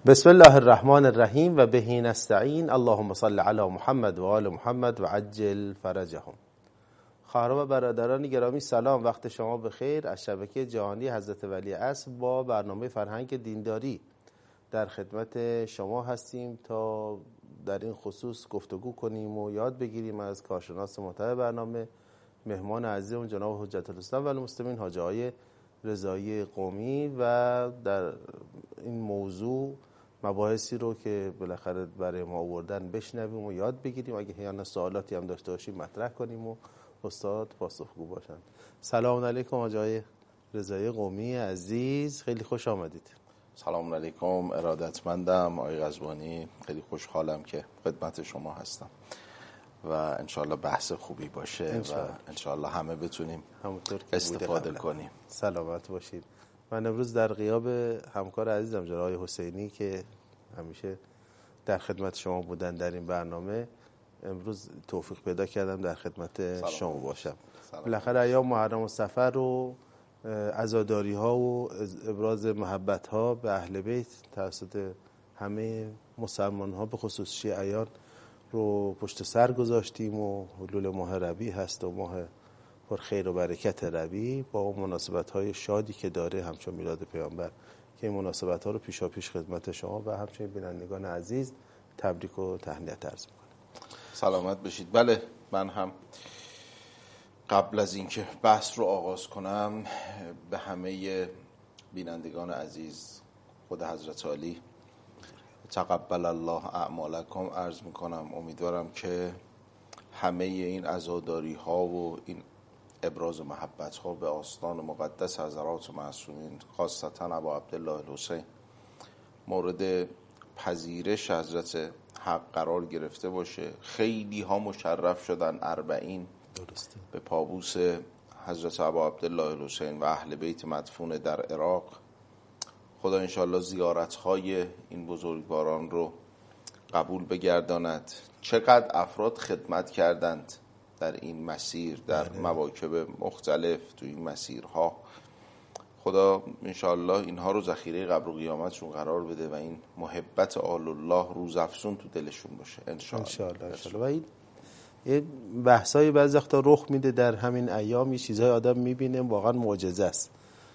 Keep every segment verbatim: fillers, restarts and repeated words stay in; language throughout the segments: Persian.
بسم الله الرحمن الرحیم و به نستعین. اللهم صل علی محمد و آل محمد و عجل فرجهم. خواهران و برادران گرامی سلام، وقت شما بخیر. از شبکه جهانی حضرت ولیعصر با برنامه فرهنگ دینداری در خدمت شما هستیم تا در این خصوص گفتگو کنیم و یاد بگیریم از کارشناس محتوای برنامه، مهمان عزیزم جناب حجت الاسلام و المسلمین حاجی آقای رضایی قمی، و در این موضوع مباحثی رو که بالاخره برای ما آوردن بشنویم و یاد بگیریم. اگه هیچ سوالاتی هم داشته باشیم مطرح کنیم و استاد پاسخگو باشن. سلام علیکم حاجی آقای رضایی قمی عزیز، خیلی خوش آمدید. سلام علیکم، ارادتمندم آقای قزوانی، خیلی خوشحالم که خدمت شما هستم و انشالله بحث خوبی باشه انشالله. و انشالله همه بتونیم استفاده کنیم. سلامت باشید. من امروز در غیاب همکار عزیزم جناب آقای حسینی که همیشه در خدمت شما بودن در این برنامه، امروز توفیق پیدا کردم در خدمت شما باشم. بالاخره ایام محرم و صفر رو عزاداری ها و ابراز محبت ها به اهل بیت توسط همه مسلمان ها به خصوص شیعیان رو پشت سر گذاشتیم و حلول ماه ربیع هست و ماه پر خیر و برکت ربیع با مناسبت های شادی که داره همچون میلاد پیامبر، که این مناسبت ها رو پیشا پیش خدمت شما و همچنین بینندگان عزیز تبریک و تهنیت عرض میکنم. سلامت بشید. بله، من هم قبل از اینکه بحث رو آغاز کنم به همه بینندگان عزیز خود حضرت علی تقبل الله اعمالکم عرض میکنم. امیدوارم که همه این عزاداری ها و این ابراز محبت ها به آستان مقدس حضرات معصومین، خاصتا ابا عبدالله الحسین، مورد پذیرش حضرت حق قرار گرفته باشه. خیلی ها مشرف شدن اربعین درسته به پابوس حضرت ابا عبدالله الحسین و اهل بیت مدفون در عراق. خدا انشالله زیارت های این بزرگواران رو قبول بگرداند. چقدر افراد خدمت کردند در این مسیر، در مواکب مختلف تو این مسیرها. خدا انشالله اینها رو ذخیره قبر و قیامتشون قرار بده و این محبت آل الله روزافزون تو دلشون باشه انشالله. انشالله, انشالله. و این یه بحثای بعضی وقتا رخ میده در همین ایام، یه چیزای آدم میبینه واقعا معجزه است.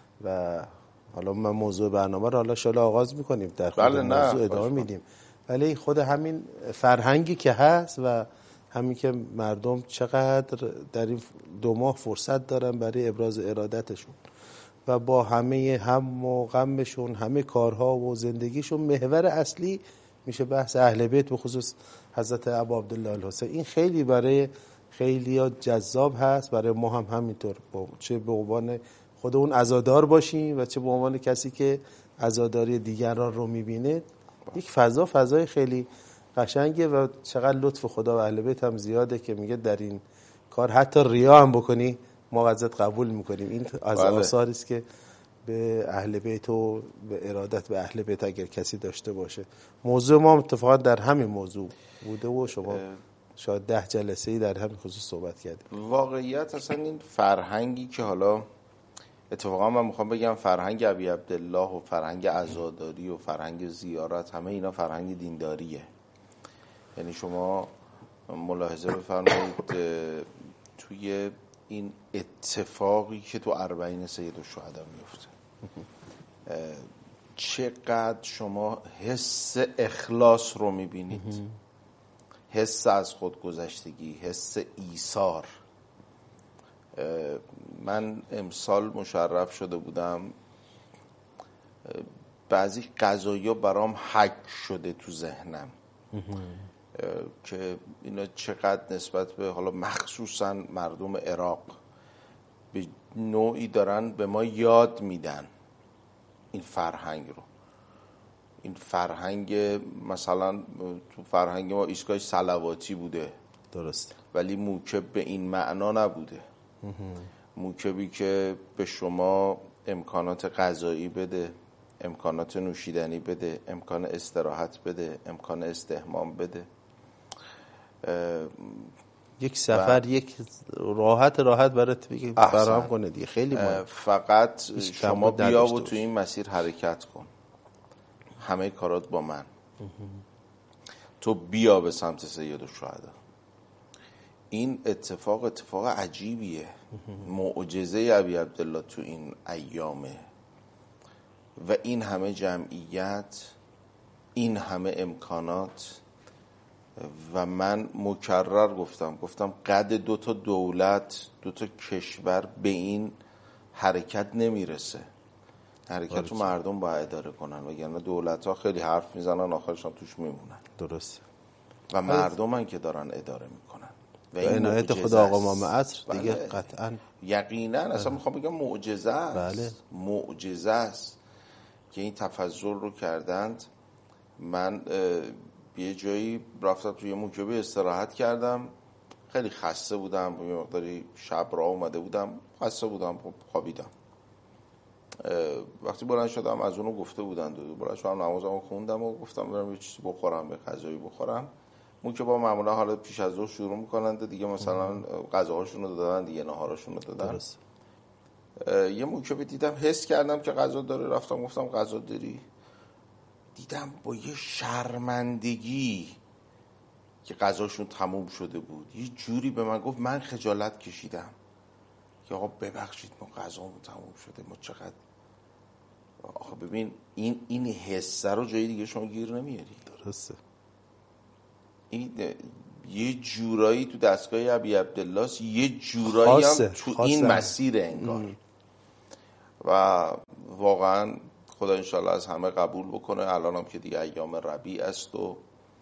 و حالا من موضوع برنامه رو حالا شالا آغاز میکنیم، در خود بله موضوع ادامه میدیم، ولی خود همین فرهنگی که هست و همین که مردم چقدر در این دو ماه فرصت دارن برای ابراز ارادتشون و با همه هم و غمشون، همه کارها و زندگیشون، محور اصلی میشه بحث اهل بیت به خصوص حضرت ابا عبدالله الحسین. این خیلی برای خیلی جذاب هست، برای ما هم همینطور، چه به عنوان خود اون عزادار باشیم و چه به عنوان کسی که عزاداری دیگران رو میبینه. یک فضا فضای خیلی قشنگه و چقدر لطف خدا و اهل بیت هم زیاده که میگه در این کار حتی ریا هم بکنی ما ازت قبول میکنیم. این از آثاری است که به اهل بیت و به ارادت به اهل بیت اگر کسی داشته باشه. موضوع ما اتفاقا در همین موضوع بوده و شما شاید ده جلسه‌ای در همین خصوص صحبت کردیم. واقعیت اصلا این فرهنگی که حالا اتفاقا من میخوام بگم فرهنگ ابی عبدالله و فرهنگ عزاداری و فرهنگ زیارت، همه اینا فرهنگ دینداریه. یعنی شما ملاحظه بفرمایید توی این اتفاقی که تو اربعین سید الشهدا میفته، چقدر شما حس اخلاص رو میبینید، حس از خودگذشتگی، حس ایثار. من امسال مشرف شده بودم، بعضی قضایا برام حک شده تو ذهنم که اینا چقدر نسبت به حالا مخصوصا مردم عراق به نوعی دارن به ما یاد میدن این فرهنگ رو. این فرهنگ مثلا تو فرهنگ ما ایستگاه صلواتی بوده، درست، ولی موکب به این معنا نبوده. موکبی که به شما امکانات غذایی بده، امکانات نوشیدنی بده، امکان استراحت بده، امکان استحمام بده. یک سفر یک راحت راحت برات فراهم کنه دیگه. خیلی مهم. فقط شما بیا و تو این مسیر حرکت کن. همه کارات با من، تو بیا به سمت سید الشهدا. این اتفاق اتفاق عجیبیه، معجزه ابی عبدالله تو این ایامه و این همه جمعیت، این همه امکانات. و من مکرر گفتم گفتم قد دو تا دولت، دو تا کشور به این حرکت نمیرسه. حرکت رو مردم باید اداره کنن، وگرنه دولت ها خیلی حرف میزنن آخرشان توش میمونن. درسته. و مردم هن که دارن اداره میکنن و این عنایت خدا آقا امام عصر دیگه بله. قطعا یقینا اصلا بله. میخوام بگم معجزه است. بله. معجزه است که این تفضل رو کردند. من یه جایی رفتم توی موکبی استراحت کردم، خیلی خسته بودم، یه مقداری شب را اومده بودم، خسته بودم، خوابیدم. وقتی بلند شدم از اونو گفته بودن دو بلند شدم نمازمو خوندم و گفتم برم یه چیزی بخورم، یه غذایی بخورم. موکبا معمولا حالا پیش از ظهر شروع میکنن دیگه، مثلا غذاهاشون رو دادن دیگه، ناهاراشون رو دادن. درست. یه موکبی دیدم، حس کردم که غذا داره، رفتم گفتم غذا داری؟ دیدم با یه شرمندگی که غذاشون تموم شده بود یه جوری به من گفت، من خجالت کشیدم که آقا ببخشید ما غذامون تموم شده، ما چقدر. آخه ببین این این حسه رو جای دیگه شما گیر نمیاری. درسته. این یه جورایی تو دستگاه ابی عبدالله، یه جورایی هم تو خاصه. این مسیر انگار ام. و واقعا خدا انشالله از همه قبول بکنه. الان هم که دیگه ایام ربیع است و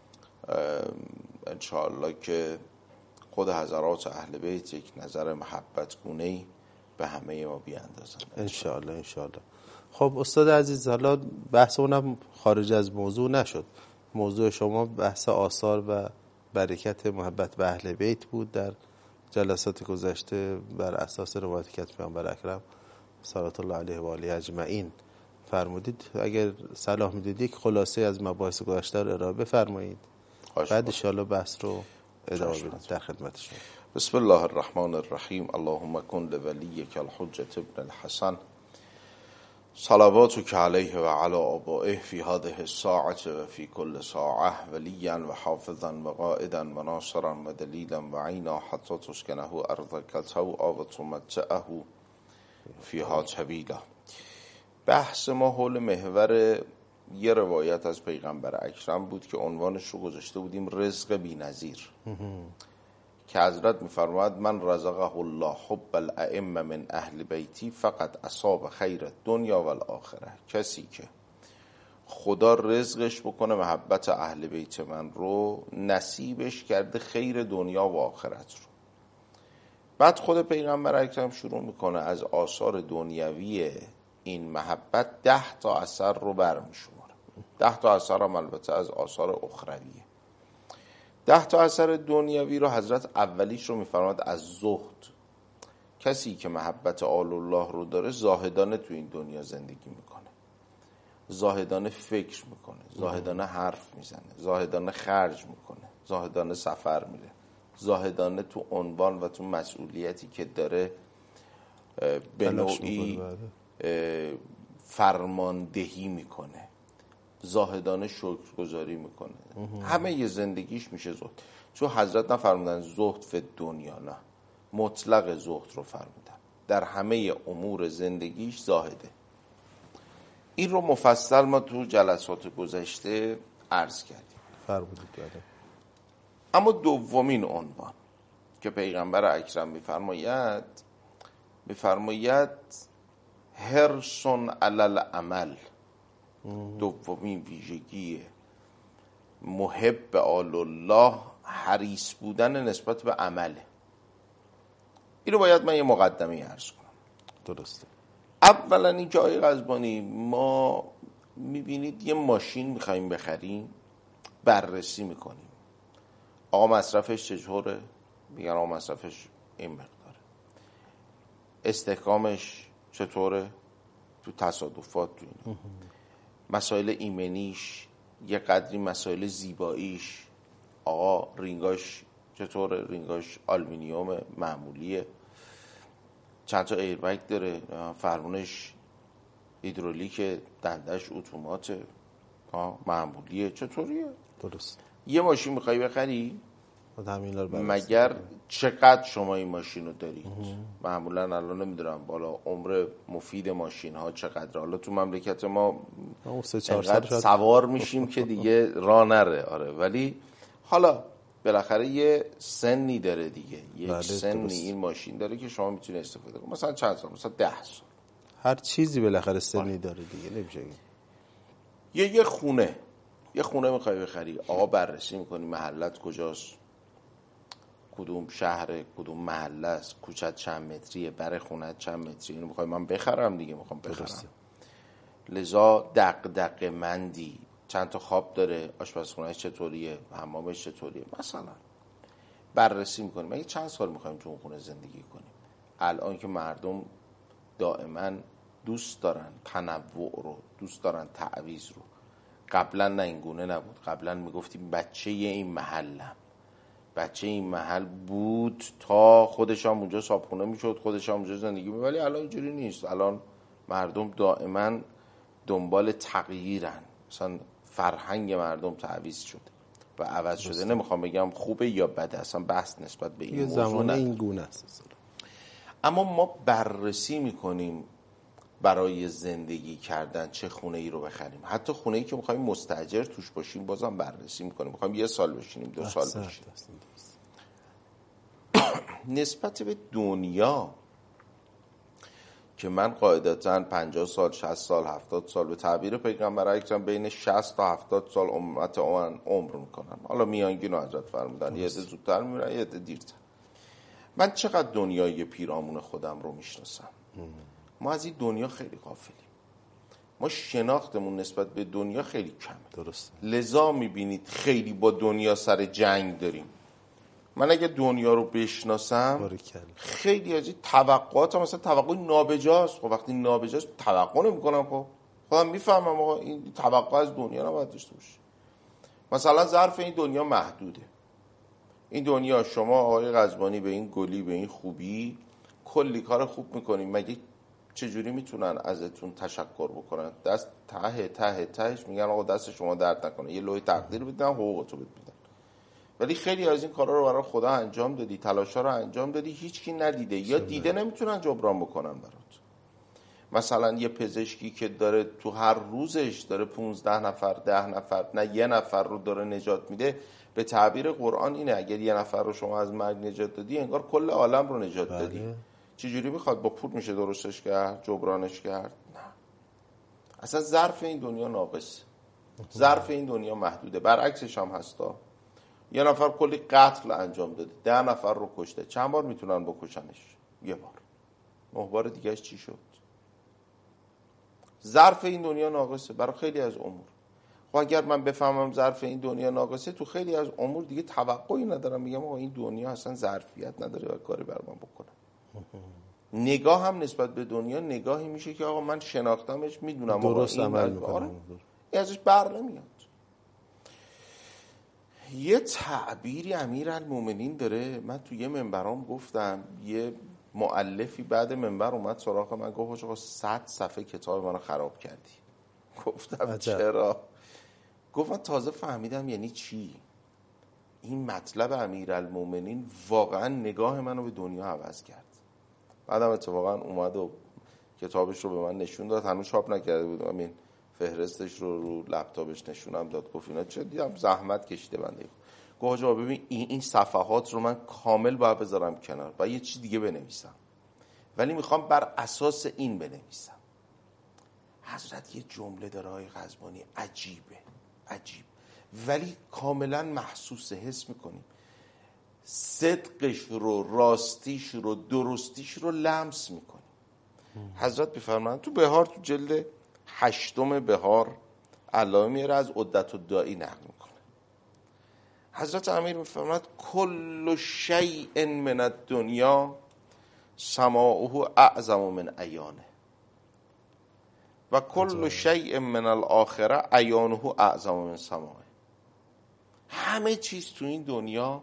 انشالله که خود حضرات اهل بیت یک نظر محبت گونه‌ای به همه ما بیاندازن انشالله. انشالله. خب استاد عزیز، حالا بحث اونم خارج از موضوع نشد. موضوع شما بحث آثار و برکت محبت به اهل بیت بود در جلسات گذشته بر اساس روایت کتب پیامبر اکرم صلوات الله علیه و آله اجمعین فرمودید. اگر صلاح میدید یک خلاصه از مباحث گذشته رو ارائه بفرمایید، بعد ان شاءالله بحث رو ادامه بدیم. در خدمت شما. بسم الله الرحمن الرحیم. اللهم کن لولیک الحجة ابن الحسن صلواتك علیه و علی آبائه فی هذه الساعة و فی کل ساعة ولیا و حافظا و قائدا و ناصرا و دلیلا و عینا حتی تسکنه ارضک طوعا و تمتعه فیها طویلا. بحث ما حول محور یه روایت از پیغمبر اکرم بود که عنوانش رو گذاشته بودیم رزق بی‌نظیر، که حضرت می‌فرماید من رزقه الله حب الائمه من اهل بیتی فقط اصاب خیر الدنیا و الاخره. کسی که خدا رزقش بکنه محبت اهل بیت من رو، نصیبش کرده خیر دنیا و آخرت رو. بعد خود پیغمبر اکرم شروع میکنه از آثار دنیوی این محبت ده تا اثر رو برمیشماره. ده تا اثر هم البته از آثار اخرویه. ده تا اثر دنیوی رو حضرت اولیش رو میفرماد از زهد. کسی که محبت آل الله رو داره زاهدانه تو این دنیا زندگی میکنه، زاهدانه فکر میکنه، زاهدانه حرف میزنه، زاهدانه خرج میکنه، زاهدانه سفر میره، زاهدانه تو عنوان و تو مسئولیتی که داره به نوعی فرماندهی میکنه، زاهدانه شکرگزاری میکنه. همه ی زندگیش میشه زهد. چون حضرت نفرمودن زهد فی دنیا، نه، مطلق زهد رو فرمودن، در همه امور زندگیش زاهده. این رو مفصل ما تو جلسات گذشته عرض کردیم. فرمودید. بله. اما دومین عنوان که پیغمبر اکرم میفرماید میفرماید حرص علی العمل. دومین ویژگی محب آل الله حریص بودن نسبت به عمله. اینو باید من یه مقدمه عرض کنم. درسته. اولا این که آقای قزبانی، ما میبینید یه ماشین میخواییم بخریم، بررسی میکنیم آقا مصرفش چطوره، میگن آقا مصرفش این مقداره، استحکامش چطوره، تو تصادفات، تو این مسائل ایمنیش، یه قدری مسائل زیباییش، آقا رینگاش چطوره، رینگاش آلومینیوم معمولیه، چند تا ایربگ داره، فرمونش هیدرولیک، دندش اتوماته، ها معمولیه. چطوریه؟ درست. یه ماشین میخوای بخری؟ مگر مگر چقدر شما این ماشین رو دارید؟ معمولا الان نمیدونم بالا عمر مفید ماشین ها چقدره. حالا تو مملکت ما انقدر سوار میشیم که دیگه راه نره. آره، ولی حالا بالاخره یه سنی داره دیگه، یک بله سنی درست. این ماشین داره که شما میتونید استفاده کنید. مثلا چند سال، مثلا ده سال. هر چیزی بالاخره سنی داره دیگه، نمیشه. یه یه خونه یه خونه میخوای بخری، آقا بررسی میکنی محلت کجاست، کدوم شهر، کدوم محله است، کوچت چند متریه، بر خونت چند متریه. اینو میخوای من بخرم دیگه، میخوام بخرم. درسته. لذا دغدغه مندی، چند تا خواب داره، آشپزخونه‌اش چطوریه، حمامش چطوریه، مثلا بررسی میکنیم. مگه چند سال میخوایم تو اون خونه زندگی کنیم؟ الان که مردم دائما دوست دارن تنوع رو، دوست دارن تعویض رو. قبلا نه این گونه نبود. قبلا میگفتیم بچه این محلم، بچه این محل بود تا خودش هم اونجا صابخونه میشد، خودش هم اونجا زندگی می‌کرد. ولی الان اینجوری نیست. الان مردم دائما دنبال تغییرن. مثلا فرهنگ مردم تعویض شده و عوض شده. نمیخوام بگم خوبه یا بده، اصلا بحث نسبت به این موضوع زمان نداره. این گونه است. اما ما بررسی میکنیم برای زندگی کردن چه خونه ای رو بخریم. حتی خونه ای که میخوایم مستاجر توش باشیم بازم بررسی میکنیم. میخوایم یه سال بشینیم، دو سال بشینیم. نسبت به دنیا که من قاعدتاً پنجاه سال، شصت سال، هفتاد سال به تعبیر پیغمبر اکرم بین شصت تا هفتاد سال امت من عمر میکنن. حالا میانگین رو حضرت فرمودن، یه عده زودتر میرن، یه عده دیرتر. من چقدر دنیای پیرامون خودم رو میشناسم؟ ما از این دنیا خیلی غافلیم. ما شناختمون نسبت به دنیا خیلی کمه. درسته. لذا میبینید خیلی با دنیا سر جنگ داریم. من اگه دنیا رو بشناسم خیلی از این توقعاتم مثلا توقع نابجاست. خب وقتی نابجاست توقع نمی‌کنم. خب خودم میفهمم آقا این توقع از دنیا نباید داشته باشه. مثلا ظرف این دنیا محدوده. این دنیا شما آقای قزبانی به این گلی، به این خوبی کلی کار خوب میکنین، مگه چجوری میتونن ازتون تشکر بکنن؟ دست ته ته تهش میگن آقا دست شما درد نکنه، یه لوح تقدیر بدن، حقوقتو بدن. ولی خیلی از این کارا رو برای خدا انجام دادی، تلاشا رو انجام دادی، هیچکی ندیده یا دیده نمیتونن جبران بکنن برات. مثلا یه پزشکی که داره تو هر روزش داره پونزده نفر، ده نفر، نه یه نفر رو داره نجات میده، به تعبیر قرآن اینه اگر یه نفر رو شما از مرگ نجات دادی انگار کل عالم رو نجات بله. دادی. چجوری میخواد با پول میشه درستش کرد، جبرانش کرد؟ نه. اصلا ظرف این دنیا ناقصه، ظرف این دنیا محدوده. برعکسش هم هستا. یه نفر کلی قتل انجام داده، ده نفر رو کشته، چند بار میتونن بکشنش؟ یه بار. نه بار دیگهش چی شد؟ ظرف این دنیا ناقصه برای خیلی از امور. خب اگر من بفهمم ظرف این دنیا ناقصه، تو خیلی از امور دیگه توقعی ندارم. میگم آقا این دنیا اصلا ظرفیت نداره و کاری بر من بکنم. نگاه هم نسبت به دنیا نگاهی میشه که آقا من شناختمش، میدونم درست آقا عمل این میکنم، این ازش بر نمیاد. یه تعبیری امیرالمومنین داره، من تو یه منبرام گفتم، یه مؤلفی بعد منبر اومد سراغ من گفت آقا صد صفحه کتاب منو خراب کردی. گفتم عجب. چرا؟ گفت من تازه فهمیدم یعنی چی. این مطلب امیرالمومنین واقعا نگاه منو به دنیا عوض کرد. بعدم اتفاقا اومد و کتابش رو به من نشون داد، هنوز چاپ نکرده بود، همین فهرستش رو رو لپتاپش نشونم داد. گفت اینا چه دیدم زحمت کشیده بنده. گفت آقا ببین این این صفحات رو من کامل باید بذارم کنار و یه چیز دیگه بنویسم، ولی میخوام بر اساس این بنویسم. حضرت یه جمله داره های قزبانی عجیبه، عجیب، ولی کاملا محسوسه، حس میکنیم صدقش رو، راستیش رو، درستیش رو لمس میکنیم. حضرت بفرمایند تو بهار، تو جلد هشتم بهار علامه میاره از عدت الداعی نقل میکنه. حضرت امیر میفرماید کل شیء من الدنیا سماعه اعظم من عیانه و کل شیء من الاخره عیانه اعظم من سماعه. همه چیز تو این دنیا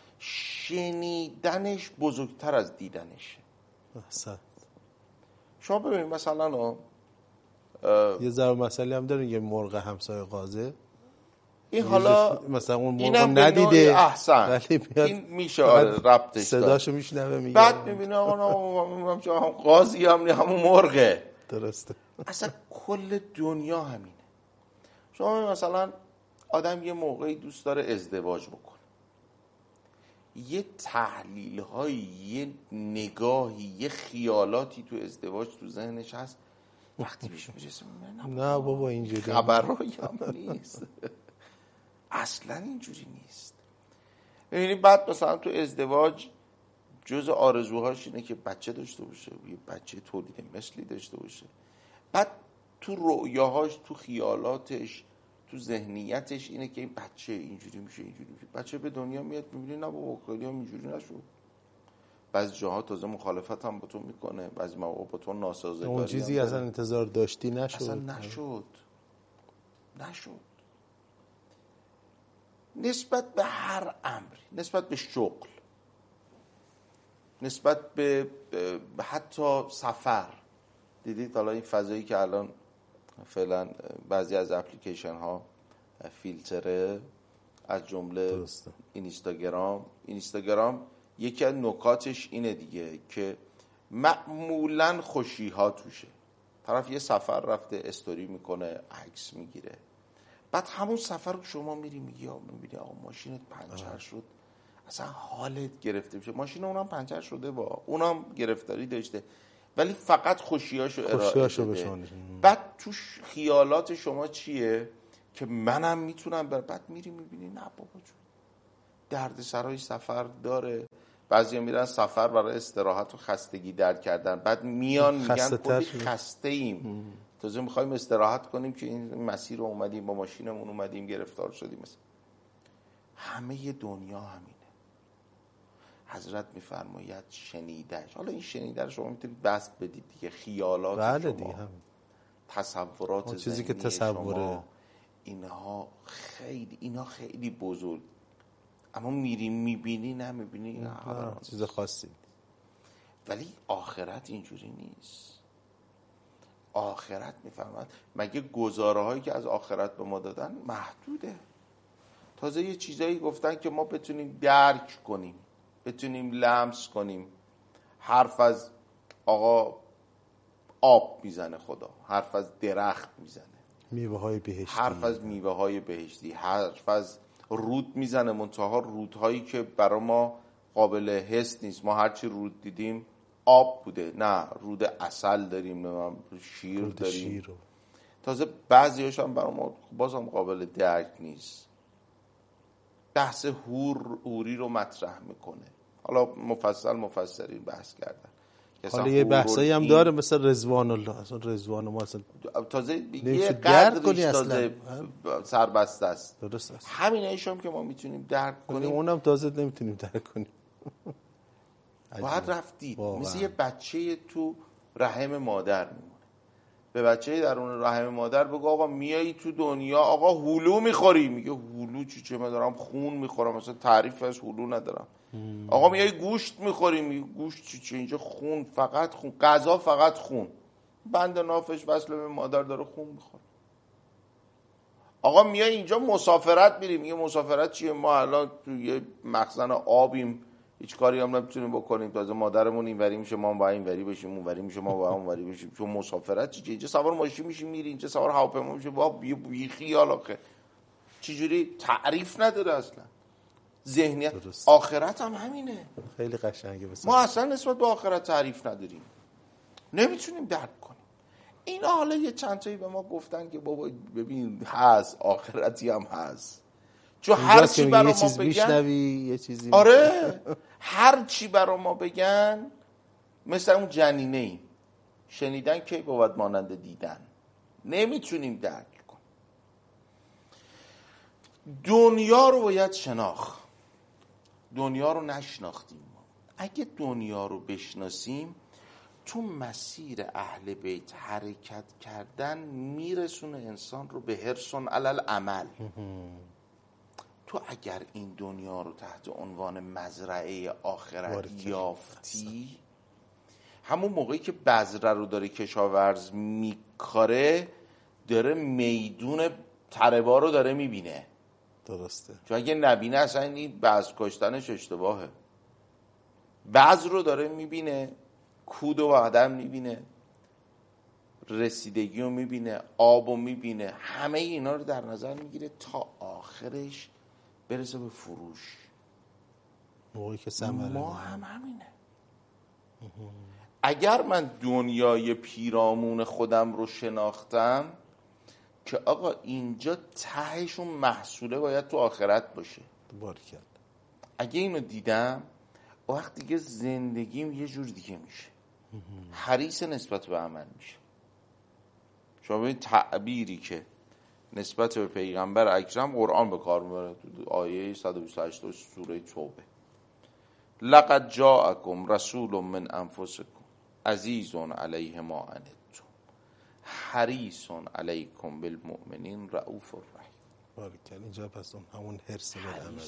شنیدنش بزرگتر از دیدنشه. احسن. شما ببینید مثلا یه ضرب مسئله هم دارین یه مرغ همسایه قازه این حالا مثلا اون مرغ اینم ندیده احسن ولی این میشه آره ربطش صداشو میشنوه میگه بعد میبینه آقا هم قاضی هم همون مرغه. درسته. اصلا کل دنیا همینه. شما مثلا آدم یه موقعی دوست داره ازدواج بکنه، یه تحلیل هایی، یه نگاهی، یه خیالاتی تو ازدواج تو ذهنش هست، وقتی پیش میرسه نه بابا اینجوری خبرایی هم نیست. اصلا اینجوری نیست. ببینید بعد مثلا تو ازدواج جز آرزوهاش اینه که بچه داشته باشه، یه بچه تولید مثلی داشته باشه. بعد تو رؤیاهاش، تو خیالاتش، تو ذهنیتش اینه که این بچه اینجوری میشه اینجوری میشه. بچه به دنیا میاد میبینی نه بابا خیلی هم اینجوری نشد. بعضی جاها تازه مخالفت هم با تو میکنه، بعضی موقع با تو ناسازگاری. اون چیزی اصلا انتظار داشتی نشد. اصلا نشد. نشد. نسبت به هر امری، نسبت به شغل، نسبت به حتی سفر، دیدید حالا این فضایی که الان فعلا بعضی از اپلیکیشن ها فیلتره، از جمله اینستاگرام. اینستاگرام یکی از نکاتش اینه دیگه که معمولاً خوشی ها توشه. طرف یه سفر رفته استوری میکنه، عکس میگیره، بعد همون سفر رو شما میری میگی یا میبینی آقا ماشینت پنچر شد، اصلا حالت گرفته بشه. ماشین اونم پنچر شده، با اونم گرفتاری داشته، ولی فقط خوشیاشو ارائه داده. بعد توش خیالات شما چیه که منم میتونم بر... بعد میری میبینی نه بابا جون درد سرای سفر داره. بعضیا میرن سفر برای استراحت و خستگی درک کردن، بعد میان میگن کلی خسته ایم، تازه میخوایم استراحت کنیم که این مسیر رو اومدیم با ماشینمون اومدیم گرفتار شدیم. مثلا همه دنیا همینه. حضرت میفرماید شنیدهش. حالا این شنیده شما میتونید بست بدید دیگه، خیالات بله شما دیگه هم. تصورات چیزی که تصوره شما، اینها خیلی اینا خیلی بزرگ، اما میری میبینی نمیبینی چیز خاصی. ولی آخرت اینجوری نیست. آخرت میفرماید مگه گزاره هایی که از آخرت به ما دادن محدوده. تازه یه چیزایی گفتن که ما بتونیم درک کنیم، بتونیم لمس کنیم. حرف از آقا آب میزنه خدا، حرف از درخت میزنه، میوه های بهشتی، حرف از میوه های بهشتی، حرف از رود میزنه، منتها رودهایی که برای ما قابل حس نیست. ما هرچی رود دیدیم آب بوده، نه رود عسل داریم، نه شیر رود داریم شیر. تازه بعضی‌هاش هم برای ما بازم قابل درک نیست. بحث هور هوری رو مطرح میکنه. حالا مفصل مفسرین بحث کردن. حالا یه بحثایی هم داره مثل رضوان الله، اصلا رضوان ما اصلا تازه یه قدرش تازه سربسته است. درست است. همین ایشون که ما میتونیم درک کنیم، اونم تازه نمیتونیم درک کنیم. باید رفتید مثل یه بچه تو رحم مادر میمونه. به بچه در اون رحم مادر بگو آقا میایی تو دنیا آقا هلو میخوری، میگه هلو چی چه من دارم خون میخورم، مثلا تعریف از هلو ندارم. مم. آقا میای گوشت میخوری، میگه گوشت چی چه اینجا خون، فقط خون، غذا فقط خون، بند نافش وصل به مادر داره خون میخوره. آقا میای اینجا مسافرت میری، میگه مسافرت چیه، ما الان تو یه مخزن آبیم، هیچ کاری هم نمیتونیم بکنیم، تازه مادرمون اینوری میشه ما با اینوری بشیم، اونوری میشه ما با اونوری بشیم. چون مسافرت چیه؟ اینجا سوار ماشین میشی میری، اینجا سوار هواپیما میشه، با بی بی خیال آخه چجوری تعریف نداره اصلا. ذهنیت آخرت هم همینه. خیلی قشنگه. ما اصلا نسبت به آخرت تعریف نداریم، نمیتونیم درک کنیم. این حالا یه چند تایی به ما گفتن که بابا ببین هست، آخرتی هم هست. چون هر چی برای ما بگن یه چیزی آره هر چی برای ما بگن مثل اون جنینه ایم، شنیدن که بود مانند دیدن، نمیتونیم درک کنیم. دنیا رو باید شناخت. دنیا رو نشناختیم. اگه دنیا رو بشناسیم تو مسیر اهل بیت حرکت کردن میرسونه انسان رو به حرصون علل عمل. تو اگر این دنیا رو تحت عنوان مزرعه آخرت یافتی، همون موقعی که بذره رو داره کشاورز میکاره داره میدون تره‌بار رو داره میبینه. درسته. چون اگه نبینه اصلا این بذر کاشتنش اشتباهه. بذر رو داره میبینه، کود و عدم میبینه، رسیدگی رو میبینه، آب رو میبینه، همه اینا رو در نظر میگیره تا آخرش برسه به فروش. موقعی که ثمره ما هم همینه. اگر من دنیای پیرامون خودم رو شناختم که آقا اینجا تهشون محصوله باید تو آخرت باشه، باریکلا، اگه اینو دیدم وقت دیگه زندگیم یه جور دیگه میشه، حریص نسبت به عمل میشه. شما ببین تعبیری که نسبت به پیغمبر اکرم قرآن به کار میبره تو آیه صد و بیست و هشت سوره توبه: لقد جاءکم رسول من انفسکم عزیز علیه ما عنتم حریص علیکم بالمؤمنین رؤوف الرحیم. باریکلا. اینجا پس اون همون حرص به عمل.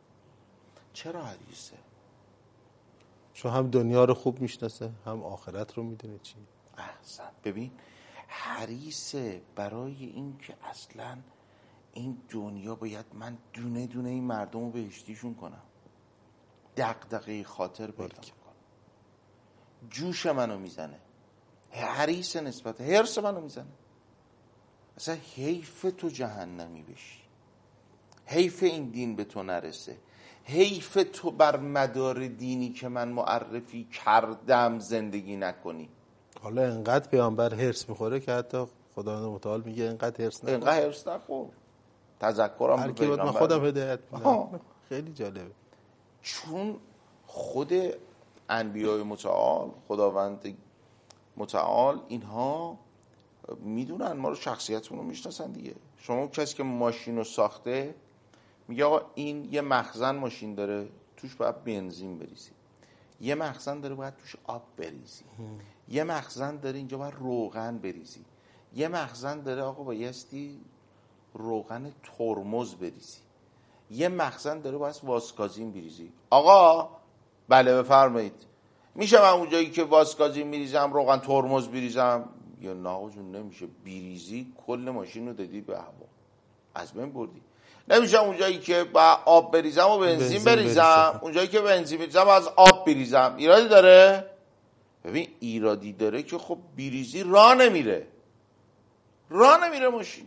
چرا حریصه؟ چون هم دنیا رو خوب میشناسه هم آخرت رو میدونه چی. احسن. ببین حریصه برای این که اصلا این دنیا باید من دونه دونه این مردم رو بهشتیشون کنم، دغدغه خاطر پیدا کنم، جوش منو میزنه، حریص نسبت حرص منو میزنه. اصلا حیف تو جهنمی بشی، حیف این دین به تو نرسه، حیف تو بر مدار دینی که من معرفی کردم زندگی نکنی. حالا انقدر پیامبر هرس میخوره که حتی خداوند متعال میگه انقدر هرس نخور، انقدر هرس نخور. تذکرم به پیغمبر من خودم هدایت میدم. خیلی جالبه. چون خود انبیای متعال، خداوند متعال، اینها میدونن، ما رو شخصیتمون رو میشناسن دیگه. شما کسی که ماشین رو ساخته میگه آقا این یه مخزن ماشین داره توش باید بنزین بریزی، یه مخزن داره باید توش آب بریزی، یه مخزن داره اینجا باید روغن بریزی، یه مخزن داره آقا بایستی روغن ترمز بریزی، یه مخزن داره باید واسکازین بریزی. آقا بله بفرمایید، میشه من اونجایی که واسکازین میریزم روغن ترمز بریزم؟ یا نه آقا جون نمیشه، بریزی کل ماشین رو دادی به هوا، از بین بردی. نمیشه اونجایی که با آب بریزم و بنزین, بنزین بریزم, بریزم اونجایی که بنزین بریزم از آب بریزم. ایرادی داره؟ ببین ایرادی داره که خب بریزی راه نمیره، راه نمیره ماشین.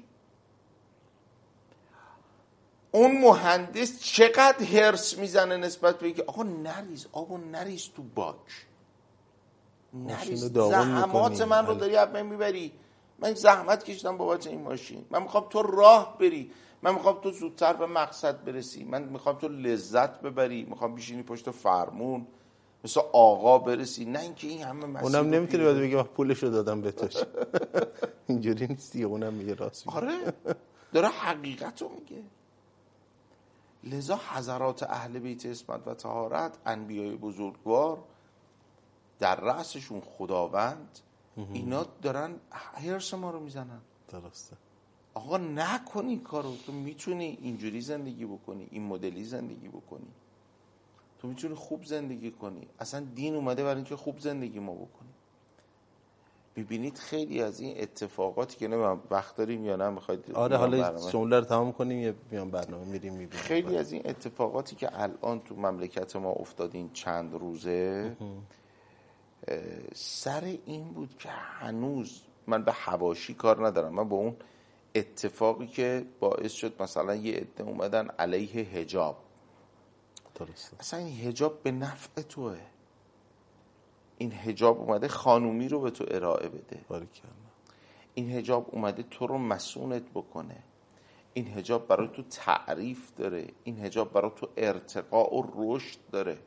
اون مهندس چقدر هرس میزنه نسبت به که آقا نریز آبو نریز تو باک، نریز، زحمات من رو داری از من میبری، من زحمت کشیدم بابت این ماشین، من میخوام تو راه بری، من میخوام تو زودتر به مقصد برسی، من میخوام تو لذت ببری، میخوام بشینی پشت فرمون مثل آقا برسی، نه اینکه این همه مسیر. اونم نمیتونی بعد بگی پولشو دادم به توش. اینجوری نیست دیگه، اونم میگه راست میگه. آره داره حقیقتو میگه. لذا حضرات اهل بیت عصمت و طهارت، انبیای بزرگوار در رأسشون خداوند، اینا دارن حرص ما رو میزنن. درسته. آقا نکنی کارو، تو میتونی اینجوری زندگی بکنی، این مدلی زندگی بکنی، تو میتونی خوب زندگی کنی. اصلا دین اومده برای اینکه خوب زندگی ما بکنی. ببینید خیلی از این اتفاقاتی که نمیدونم وقت داریم یا نه میخواید. آره حالا جمله رو تمام کنیم یا بیام برنامه میریم میبینیم. خیلی از این اتفاقاتی که الان تو مملکت ما افتاد این چند روزه سر این بود که هنوز من به حواشی کار ندارم، من با اون اتفاقی که باعث شد مثلا یه عده اومدن علیه حجاب. درسته. اصلا این حجاب به نفع توه، این حجاب اومده خانومی رو به تو ارائه بده، باریکلا. این حجاب اومده تو رو مسئونت بکنه، این حجاب برای تو تعریف داره، این حجاب برای تو ارتقاء و رشد داره.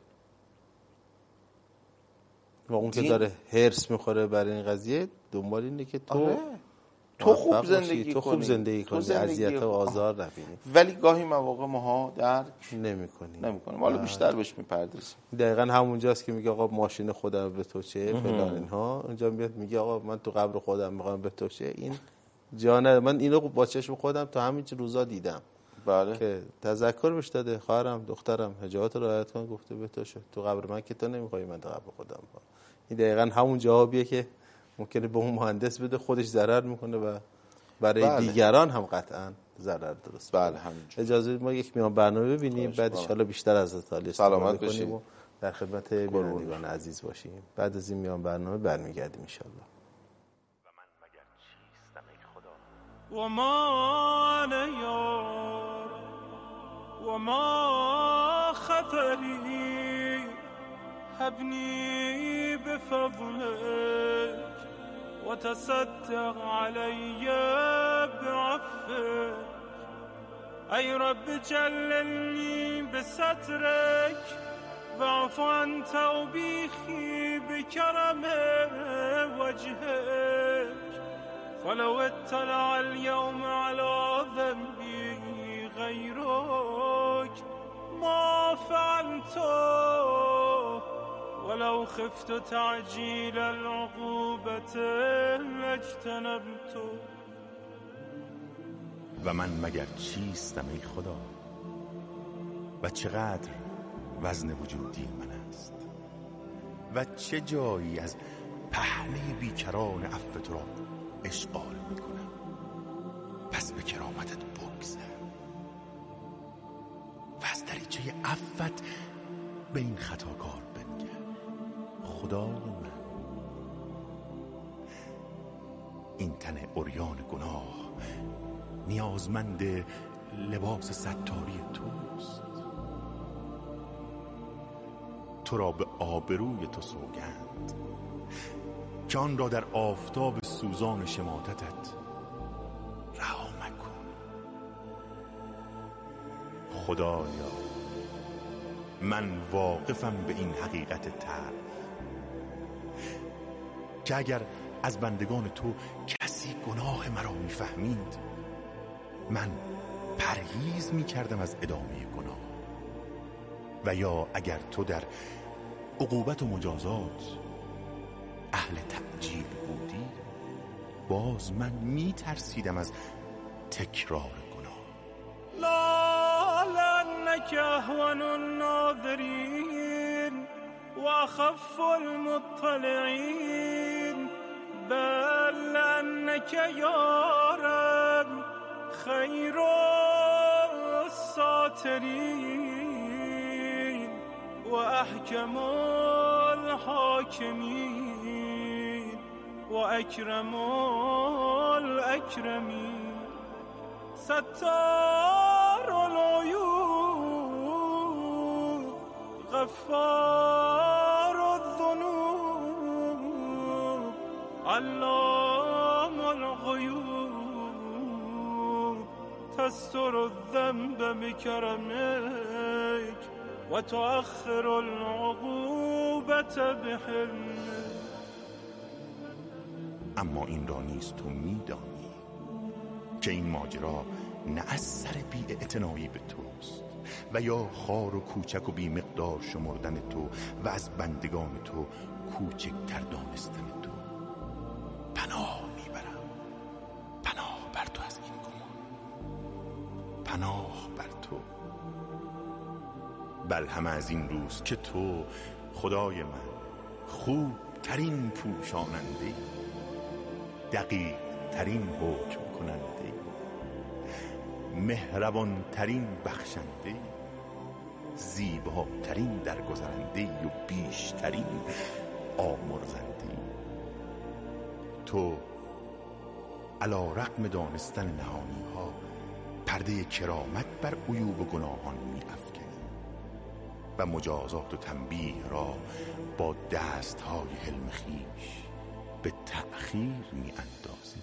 و اون که داره هرس میخوره برای این قضیه دنبال اینه که تو آره. تو خوب زندگی تو خوب زندگی کنی، اذیت و آزار نبینی. ولی گاهی مواقع ماها درک نمی‌کنیم نمی‌کنیم. حالا بیشتر بهش میپردازیم. دقیقاً همونجاست که میگه آقا ماشین خودم به تو چه فلان اینها، اونجا میاد میگه آقا من تو قبر خودم میخوام به تو چه. این جا نه، من اینو با چشم خودم تو همین روزا دیدم. بله. که تذکر بهش داده خواهرم دخترم حجابات رو رعایت کن، گفته به تو شد، تو قبر من که تو نمیخوای، من تو قبر خودم. این دقیقاً همون جوابیه که ممکنه به اون مهندس بده، خودش ضرر میکنه و برای بله. دیگران هم قطعاً ضرر درست. بله همینجور. اجازه ما یک میان برنامه ببینیم، بعد ان شاءالله بیشتر از تعالی سلامت باشیم و در خدمت بینندگان عزیز باشیم. بعد از این میان برنامه برمیگردیم ان شاءالله. و من مگر چیستم ای خدا؟ و ما نیار و ما خطری هبني بفضلك وتصدق علي بعفك أي رب جللني بسترك واعف عن توبيخي بكرم وجهك فلو اطلع اليوم على ذنبي غيرك ما فعلته ولو خفت تعجيل العقوبة لاجتنبت. و من مگر چیستم ای خدا؟ و چقدر وزن وجودی من است و چه جایی از پهنه بیکران عفو تو را اشغال میکنم. پس به کرامتت بگذر و از دریچه عفوت به این خطاکار بنگر. خدای من، این تن عریان گناه نیازمند لباس ستاری توست. تو را به آبروی تو سوگند که آن را در آفتاب سوزان شماتتت رها مکن. خدایا، من واقفم به این حقیقت تر که اگر از بندگان تو کسی گناه مرا میفهمید، من پرهیز میکردم از ادامه گناه، و یا اگر تو در عقوبت و مجازات اهل تعجیل بودی، باز من میترسیدم از تکرار گناه. لا لأنك أهون الناظرين وأخف المطلعين بل لأنك يا رب خير الساترين وأحكم الحاكمين وأكرم الأكرمين ستار العيوب غفار الذنوب علام الغيوب تستر الذنب بكرمك وتؤخر العقوبة بحلمك. اما این را نیز تو میدانی که این ماجرا نه از سر بی‌اعتنایی به توست و یا خار و کوچک و بی مقدار شمردن تو و از بندگان تو کوچکتر دانستن تو. پناه میبرم، پناه بر تو از این گمان، پناه بر تو. بل همه از این روز که تو خدای من خوب ترین پوشاننده، دقیق ترین حکم کننده، مهربان ترین بخشنده، زیباترین درگذرنده و بیشترین آمرزنده. تو علی رغم دانستن نهانی ها پرده کرامت بر عیوب و گناهان می افکنی و مجازات و تنبیه را با دست های حلم خویش به تأخیر می اندازی.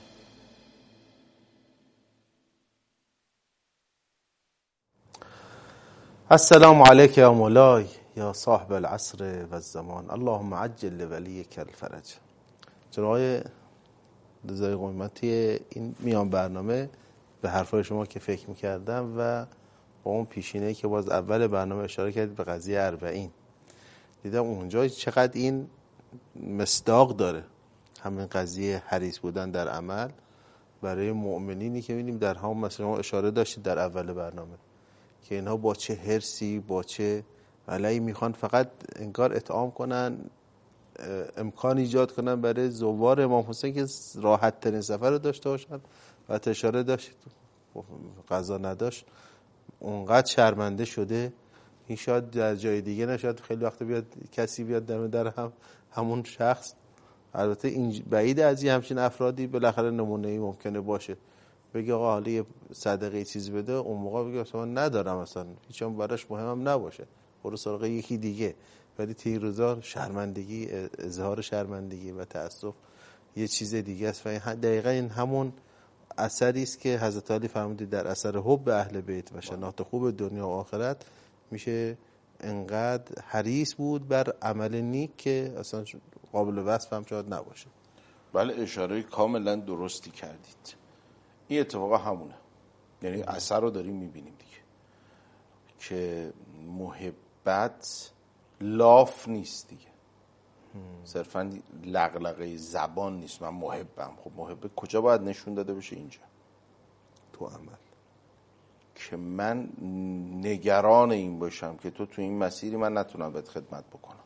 السلام علیک یا مولای یا صاحب العصر و الزمان، اللهم عجل لولیک الفرج. جناب رضای قیمتی، این میان برنامه به حرفای شما که فکر میکردم و با اون پیشینه‌ای که باز اول برنامه اشاره کردید به قضیه اربعین، دیدم اونجا چقدر این مصداق داره، همین قضیه حریص بودن در عمل برای مؤمنینی که می‌بینیم در هم مثلا ما اشاره داشتید در اول برنامه که اینها با چه حرصی با چه ولایی میخوان فقط انگار اطعام کنن، امکان ایجاد کنن برای زوار امام حسین که راحت ترین سفر رو داشته باشن. و اشاره داشتید غذا نداشت، اونقدر شرمنده شده. این شاید در جای دیگه نشد خیلی وقت بیاد کسی بیاد دم در هم همون شخص، البته این بعید از این همچین افرادی بالاخره نمونه‌ای ممکنه باشه، بگه آقا حالا یه صدقه چیزی بده، اون موقع بگه اصلا من ندارم، اصلا هیچم براش مهمم نباشه، برو سراغ یکی دیگه. ولی تیروزار شرمندگی، اظهار شرمندگی و تأسف یه چیز دیگه است. و دقیقاً این همون اثری است که حضرت علی فرمودید در اثر حب اهل بیت و شناخت خوب دنیا و آخرت میشه انقدر حریص بود بر عمل نیک که اصلا قابل وصف هم شاید نباشه. بله اشاره کاملا درستی کردید. این اتفاق همونه، یعنی اثر رو داریم میبینیم دیگه که محبت لاف نیست دیگه، صرفا لغلغه زبان نیست من محبم. خب محبت کجا باید نشون داده بشه؟ اینجا تو عمل، که من نگران این باشم که تو تو این مسیری من نتونم بهت خدمت بکنم،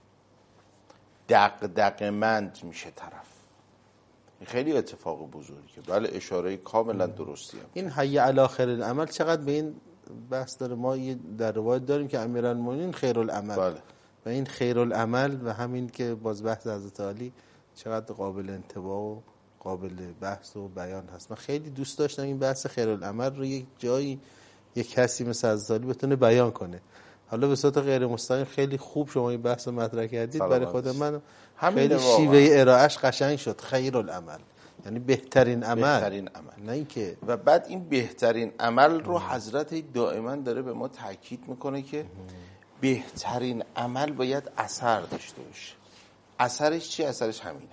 دغدغه‌مند میشه طرف. خیلی اتفاق بزرگه. بله اشاره کاملا درستی هم. این حی علی خیر العمل چقدر به این بحث داره. ما یه در روایت داریم که امیرالمومنین خیرالعمل، بله. و این خیرالعمل و همین که باز بحث حضرت علی چقدر قابل انتباه و قابل بحث و بیان هست. من خیلی دوست داشتم این بحث خیرالعمل رو یک جایی یک کسی مثل حضرت علی بتونه بیان کنه. حالا به صورت غیر مستقیم خیلی خوب شما این بحث رو مطرح کردید. برای خود من خیلی شیوه ارائهش قشنگ شد. خیرالعمل یعنی بهترین عمل. بهترین عمل. نه اینکه و بعد این بهترین عمل رو حضرت دائما داره به ما تاکید میکنه که بهترین عمل باید اثر داشته باشه. اثرش چی؟ اثرش همینه.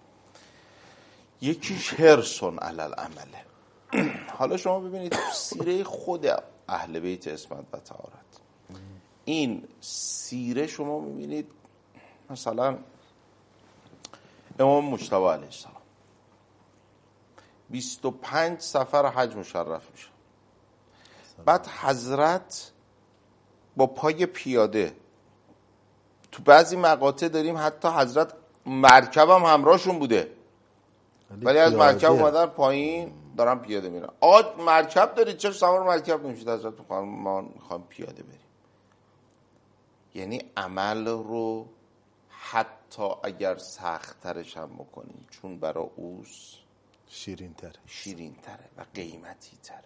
یکیش حرصون علی العمله. حالا شما ببینید سیره خود اهل بیت عصمت و طهارت، این سیره شما میبینید مثلا امام مجتبی علیه السلام بیست و پنج سفر حج مشرف میشه، بعد حضرت با پای پیاده، تو بعضی مقاطع داریم حتی حضرت مرکب هم همراهشون بوده ولی از مرکب اومدن پایین دارن پیاده میرن. آقا مرکب دارید چرا سوار مرکب نمیشید؟ حضرت میخوام ما میخوام پیاده بریم. یعنی عمل رو حتی اگر سخت ترش هم بکنیم چون برای اوست شیرین تره شیرین تره و قیمتی تره.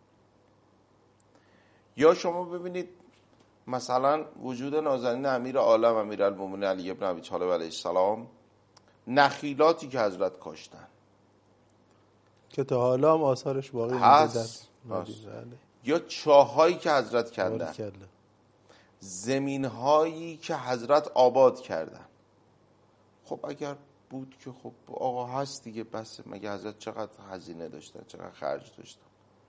یا شما ببینید مثلا وجود نازنین امیر عالم امیرالمومنین علی ابن ابی طالب علیه السلام، نخیلاتی که حضرت کاشتن که تا حالا هم آثارش باقی هست، هست. یا چاهایی که حضرت کندن، زمینهایی که حضرت آباد کردن. خب اگر بود که خب آقا هست دیگه، بس مگه حضرت چقدر هزینه داشتن، چقدر خرج داشتن؟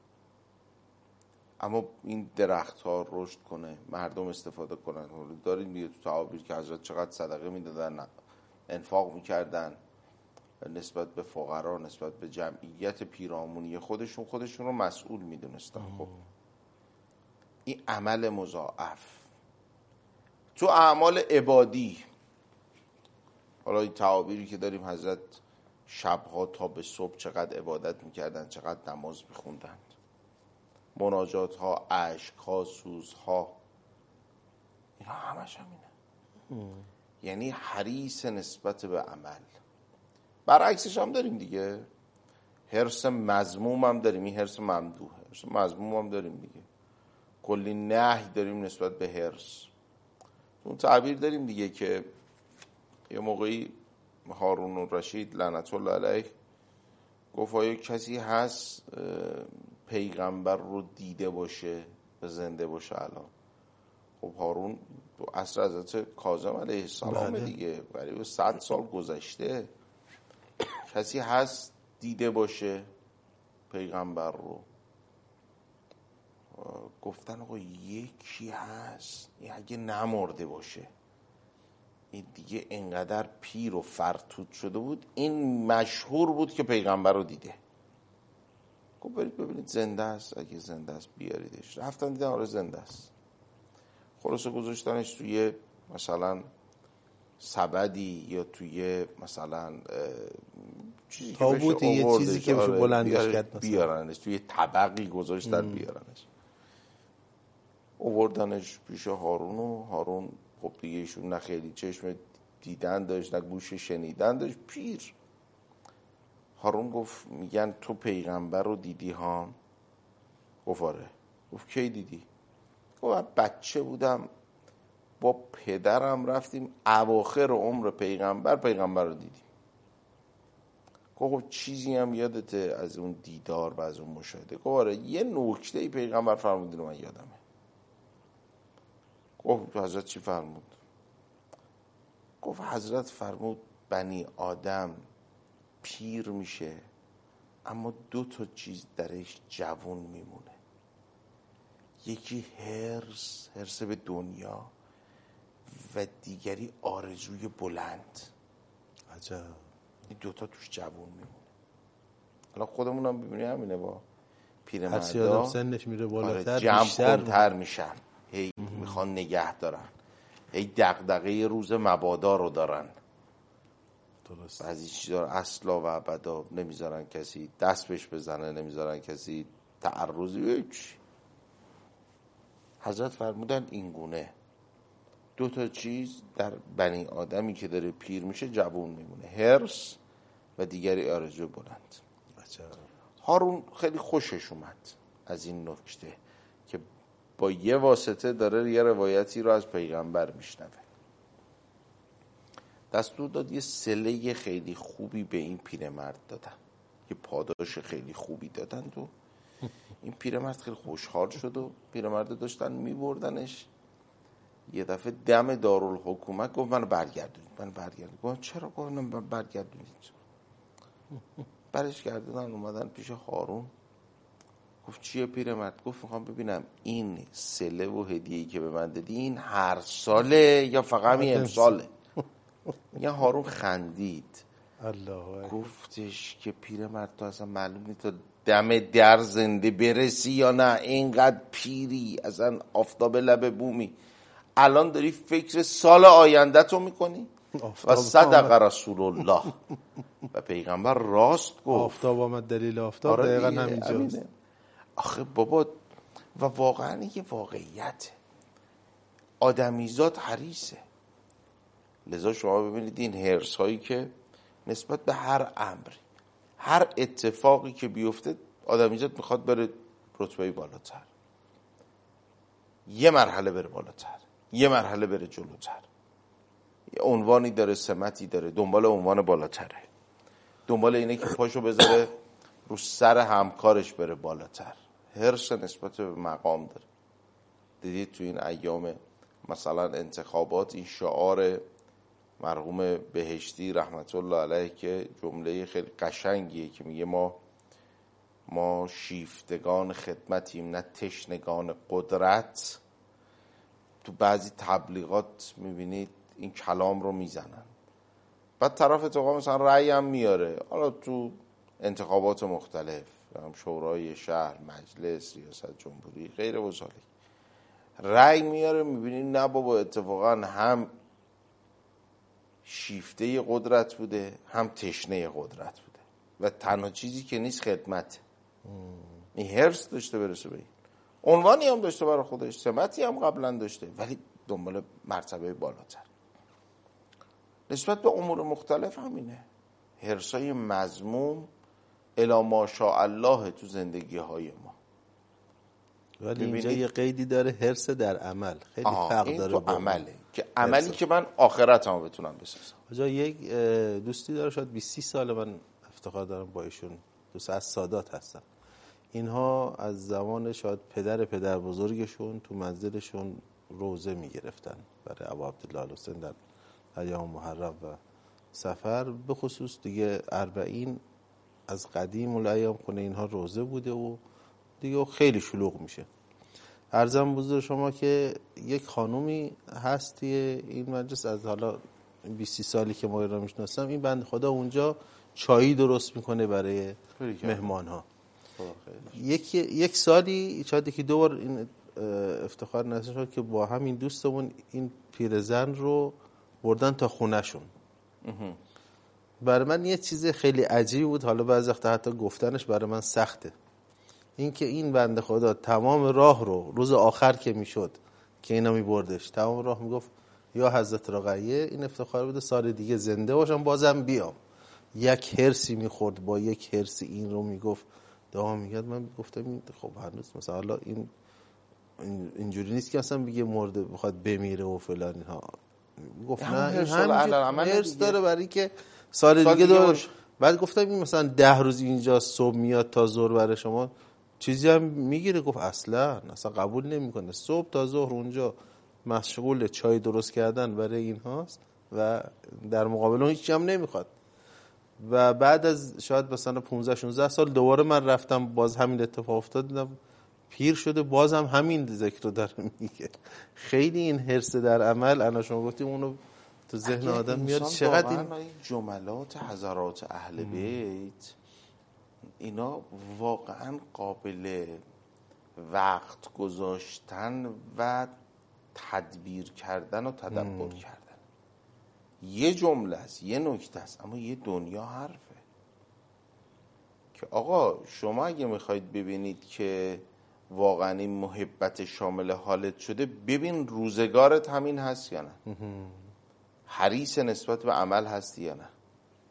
اما این درخت ها رشد کنه، مردم استفاده کنن. داریم دیگه تو تعابیر که حضرت چقدر صدقه میدادن، انفاق میکردن نسبت به فقرا، نسبت به جمعیت پیرامونی خودشون، خودشون رو مسئول میدونستن. خب این عمل مضاعف. تو اعمال عبادی، حالا این تعابیری که داریم حضرت شبها تا به صبح چقدر عبادت میکردن، چقدر نماز میخوندن، مناجات ها، عشق ها، سوز ها، اینا همش همینه. یعنی حریص نسبت به عمل. برعکسش هم داریم دیگه، حرص مذموم هم داریم، این حرص ممدوحه. حرص مذموم هم داریم دیگه، کلی نهی داریم نسبت به حرص. اون تعبیر داریم دیگه که یه موقعی هارون الرشید لعنت الله علیه گفت آیا کسی هست پیغمبر رو دیده باشه و زنده باشه الان؟ خب هارون عصر حضرت کاظم علیه السلام دیگه، برای صد سال گذشته. کسی هست دیده باشه پیغمبر رو؟ گفتن آقا یکی هست، این اگه نمرده باشه، این دیگه انقدر پیر و فرتود شده بود، این مشهور بود که پیغمبر رو دیده. گفت برید ببینید زنده است، اگه زنده است بیاریدش. رفتن دیدن آره زنده است. خلاصه گذاشتنش توی مثلا سبدی یا توی مثلا چیزی که تابوتی، یه چیزی که بشه بلندش کرد، بیارنش توی طبقی گذاشتن بیارنش. آوردنش پیش هارون و هارون خب دیگه ایشون نه خیلی چشم دیدن داشت نه گوش شنیدن داشت، پیر. هارون گفت میگن تو پیغمبر رو دیدی ها؟ گفت آره. گفت کی دیدی؟ گفت بچه بودم با پدرم رفتیم اواخر عمر پیغمبر پیغمبر رو دیدیم. گفت چیزی هم یادته از اون دیدار و از اون مشاهده؟ گفت آره یه نکته ای پیغمبر فرمودین من یادمه. گفت حضرت چی فرمود؟ گفت حضرت فرمود بنی آدم پیر میشه اما دو تا چیز درش جوان میمونه، یکی هرس هرس به دنیا و دیگری آرزوی بلند. عجب. این دوتا توش جوان میمونه. حالا خودمون هم ببینیم همینه، با پیرمردا هرچی آدم سنش میره بالاتر آره جمع بیشتر کنتر میشن، هی میخوان نگه دارن، هی دغدغه روز مبادا رو دارن. درست. بعضی چیزا اصلا و ابدا نمیذارن کسی دست بهش بزنه، نمیذارن کسی تعرضی هیچ. حضرت فرمودن این گونه دو تا چیز در بنی آدمی که داره پیر میشه جوون میمونه، هرس و دیگری آرزو بلند. هارون خیلی خوشش اومد از این نکته که با یه واسطه داره یه روایتی رو از پیغمبر میشنوه. دستور داد یه صله خیلی خوبی به این پیرمرد دادن، یه پاداش خیلی خوبی دادن و این پیرمرد خیلی خوشحال شد و پیرمرد داشتن میبردنش. یه دفعه دم دارالحکومت گفت منو برگردونید، منو برگردونید. گفت چرا؟ گفت من برگردونید. برش گردوندن اومدن پیش هارون. گفت چیه پیرمرد؟ گفت میخوام ببینم این صله و هدیه‌ای که به من دادی این هر ساله یا فقط همین امساله؟ یا هارون خندید. الله. گفتش که پیرمرد تو اصلا معلوم نیست تو دم در زنده برسی یا نه، اینقدر پیری اصلا آفتاب لب بومی، الان داری فکر سال آینده تو میکنی؟ و صدق رسول الله. و پیغمبر راست گفت. آفتاب آمد دلیل آفتاب. آره دقیقا همینجاست. آخه بابا و واقعا یه واقعیت آدمیزاد حریصه. لذا شما ببینید این هرس هایی که نسبت به هر امری، هر اتفاقی که بیفته آدمیزاد میخواد بره رتبه بالاتر، یه مرحله بره بالاتر، یه مرحله بره جلوتر، یه عنوانی داره، سمتی داره، دنبال عنوان بالاتره، دنبال اینه که پاشو بذاره رو سر همکارش بره بالاتر. هرس نسبت به مقام داره. دیدید تو این ایام مثلا انتخابات این شعار مرحوم بهشتی رحمت الله علیه که جمله خیلی قشنگیه که میگه ما ما شیفتگان خدمتیم نه تشنگان قدرت. تو بعضی تبلیغات میبینید این کلام رو میزنن، بعد طرف اتفاقا مثلا رأی هم میاره، حالا تو انتخابات مختلف هم شورای شهر، مجلس، ریاست جمهوری غیر و ذالک، رأی میاره، میبینید نه بابا اتفاقا هم شیفته قدرت بوده هم تشنه قدرت بوده و تنها چیزی که نیست خدمت. این هرس داشته برسه به این عنوانی هم داشته برای خودش، سمتی هم قبلا داشته، ولی دنبال مرتبه بالاتر. نسبت به امور مختلف همینه، هرسای مذموم الی ماشاءالله تو زندگی های ما. ولی اینجا یه قیدی داره، هرس در عمل خیلی فرق داره. این تو عمله که عملی که من آخرتمو بتونم بسازم. آجا یک دوستی داره شاید بیست سال من افتخار دارم با ایشون، دوست از سادات هستن. اینها از زمان شاید پدر پدر بزرگشون تو منزلشون روزه میگرفتن برای ابا عبدالله الحسین در ایام محرم و سفر، به خصوص دیگه اربعین از قدیم الایام خونه اینها روزه بوده و دیگه خیلی شلوغ میشه. عرضم بزرگ شما که یک خانومی هستی این مجلس، از حالا بیست سالی که ما رو میشناسم، این بند خدا اونجا چایی درست میکنه برای مهمان ها. یک یک سالی شاید که دو بار این افتخار نصیب شد که با همین دوستمون این پیرزن رو بردن تا خونهشون. برای من یه چیز خیلی عجیبی بود، حالا بعضی وقتا حتی گفتنش برای من سخته، این که این بنده خدا تمام راه رو روز آخر که میشد که اینا میبردش، تمام راه میگفت یا حضرت رقیه این افتخار بوده سال دیگه زنده باشم بازم بیام. یک هرسی میخورد با یک هرسی این رو میگفت دوام میگرد. من گفتم خب هنوز مثلا حالا این اینجوری نیست که اصلا بگه مرده بخواد بمیره و فلان اینها. گفت نه این همینجوری هرس داره برای که سال, سال دیگه, دیگه داشت. بعد گفتم این مثلا ده روز اینجا صبح میاد تا ظهر برای شما چیزی هم میگیره؟ گفت اصلا اصلا قبول نمیکنه، صبح تا ظهر اونجا مشغول چای درست کردن برای این هاست و در مقابل اون هیچی هم نمیخواد. و بعد از شاید مثلا پانزده شانزده سال دوباره من رفتم، باز همین اتفاق افتاد، دیدم پیر شده بازم همین ذکر رو داره میگه. خیلی این حرص در عمل انا شما گفتیم اونو تو ذهن آدم میاد. چقدر این جملات حضرات اهل بیت اینا واقعا قابل وقت گذاشتن و تدبیر کردن و تدبر مم. کردن. یه جمله است، یه نکته است، اما یه دنیا حرفه که آقا شما اگه میخواید ببینید که واقعا این محبت شامل حالت شده، ببین روزگارت همین هست یا نه، حریص نسبت به عمل هستی یا نه.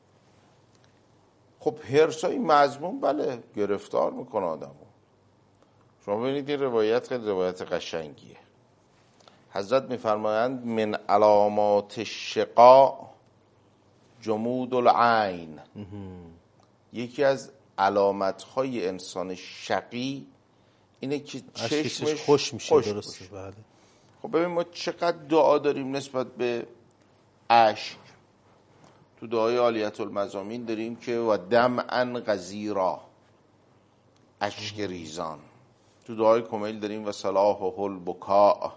خب حرصای مضمون بله گرفتار میکنه آدمو. شما ببینید این روایت خیلی روایت قشنگیه. حضرت میفرمایند من علامات الشقاء جمود العین. یکی از علامت‌های انسان شقی اینه که چشمش خوش میشه. خوش درسته باشه. بله. خب ببین ما چقدر دعا داریم نسبت به اشک. تو دعای عالیت المزامین داریم که و دمعا غزیرا، اشک ریزان. تو دعای کمیل داریم و صلاح و حل بکاء،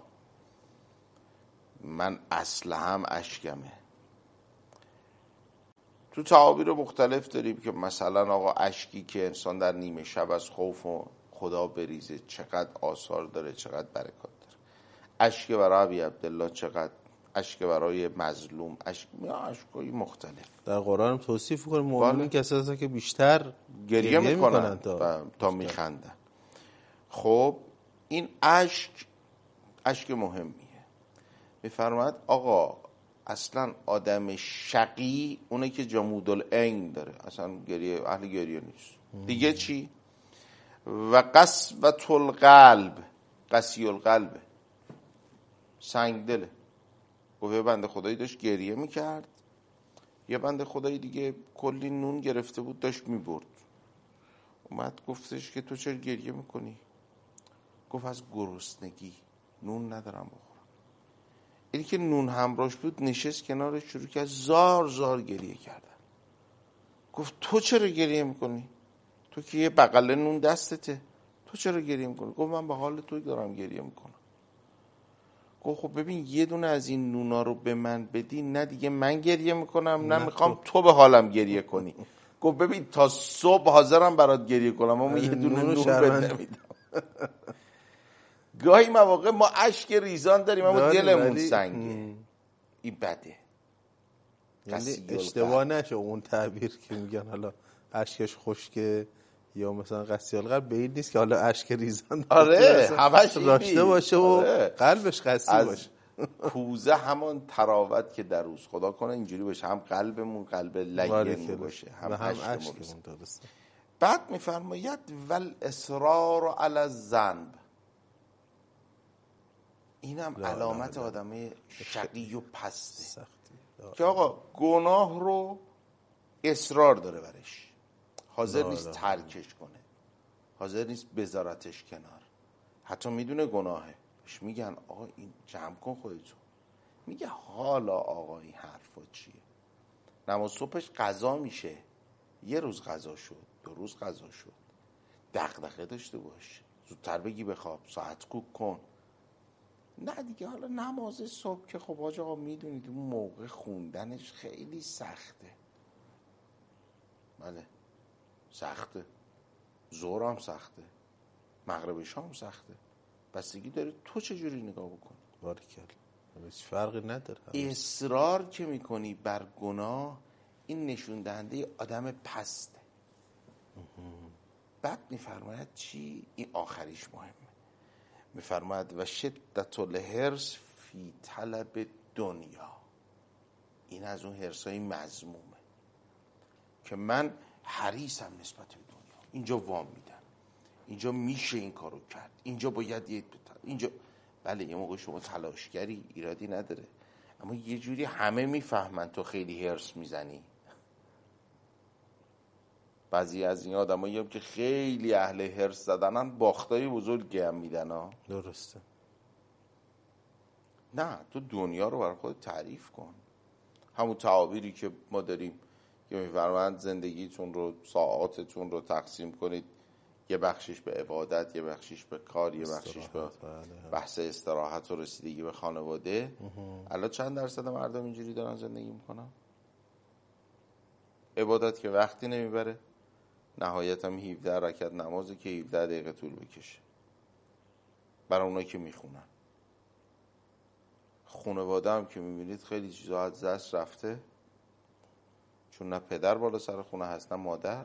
من اصل هم اشکمه. تو تعابیر مختلف داریم که مثلا آقا اشکی که انسان در نیمه شب از خوف و خدا بریزه چقدر آثار داره، چقدر برکات داره. اشک برای ابی عبدالله چقدر، اشک برای مظلوم، اشک اشکای مختلف در قرآن توصیف کنه مؤمنین کسایی هستن که بیشتر گریه میکنن تا, تا میخندن. خب این اشک اشک مهمیه. میفرماید آقا اصلا آدم شقی اونه که جمود العین داره، اصلا گریه اهل گریه نیست. دیگه چی؟ و قسوة القلب، قسی القلب، سنگ دله. گفت یه بنده خدایی داشت گریه میکرد، یه بنده خدایی دیگه کلی نون گرفته بود داشت میبرد. اومد گفتش که تو چرا گریه میکنی؟ گفت از گرسنگی، نون ندارم بخورم. اینی که نون همراهش بود نشست کنارش شروع کرد زار زار گریه کردن. گفت تو چرا گریه میکنی؟ تو که یه بغل نون دستته، تو چرا گریه میکنی؟ گفت من به حال تو دارم گریه میکنم. گفت خب ببین یه دونه از این نونا رو به من بدی، نه دیگه من گریه میکنم نه میخوام تو. تو به حالم گریه کنی. گفت ببین تا صبح حاضرم برات گریه کنم اما یه دونه نون بده نمیدم. گاهی مواقع ما اشک ریزان داریم اما دلمون سنگه. این بده. یعنی اشتباه نشه اون تعبیر که میگن حالا اشکش خشکه یا مثلا قسی القلب، به این نیست که حالا اشک ریزان آره همش راشته باشه و آره. قلبش قسی باشه. کوزه همون تراوت که در روز خدا کنه اینجوری باشه، هم قلبمون قلب لین باشه هم, هم اشکمون درسته. بعد میفرماید ول اصرار علی الذنب، اینم علامت آدمه شقی و پسته که آقا گناه رو اصرار داره برش، حاضر نیست ترکش کنه، حاضر نیست بذارتش کنار، حتی میدونه گناهه. بهش میگن آقا این جمع کن خودتو، میگه حالا آقا این حرفا چیه؟ نماز صبحش قضا میشه، یه روز قضا شد، دو روز قضا شد، دغدغه داشته باش، زودتر بگی بخواب، ساعت کوک کن. نه دیگه حالا نماز صبح که خب آج آقا میدونید اون موقع خوندنش خیلی سخته. بله سخته. ظهر هم سخته، مغرب شام سخته، بستگی داره تو چجوری نگاه بکنی. باریکلا، هیچ فرقی نداره. اصرار که میکنی بر گناه، این نشون دهنده آدم پسته. بعد میفرماید چی؟ این آخریش مهمه، میفرماید و شدت الحرص فی طلب دنیا. این از اون حرصای مذمومه که من حریصم نسبت به دنیا، اینجا وام میدن، اینجا میشه این کارو کرد، اینجا باید یه بتر. اینجا بله یه موقع شما تلاشگری، ایرادی نداره، اما یه جوری همه میفهمن تو خیلی حرص میزنی. بعضی از این آدمایی هم که خیلی اهل حرص زدنن باختای بزرگی هم میدن ها. درسته. نه، تو دنیا رو برای خود تعریف کن. همون تعابیری که ما داریم که میفرمایند زندگیتون رو، ساعاتتون رو تقسیم کنید، یه بخشش به عبادت، یه بخشش به کار، یه بخشش به بحث استراحت و رسیدگی به خانواده. الان چند درصد مردم اینجوری دارن زندگی میکنن؟ عبادت که وقتی نمیبره، نهایت هم هفده رکعت نمازه که هفده دقیقه طول بکشه برای اونایی که میخونن. خانواده هم که میبینید خیلی چیزا از دست رفته، چون نه پدر بالا سر خونه هست نه مادر.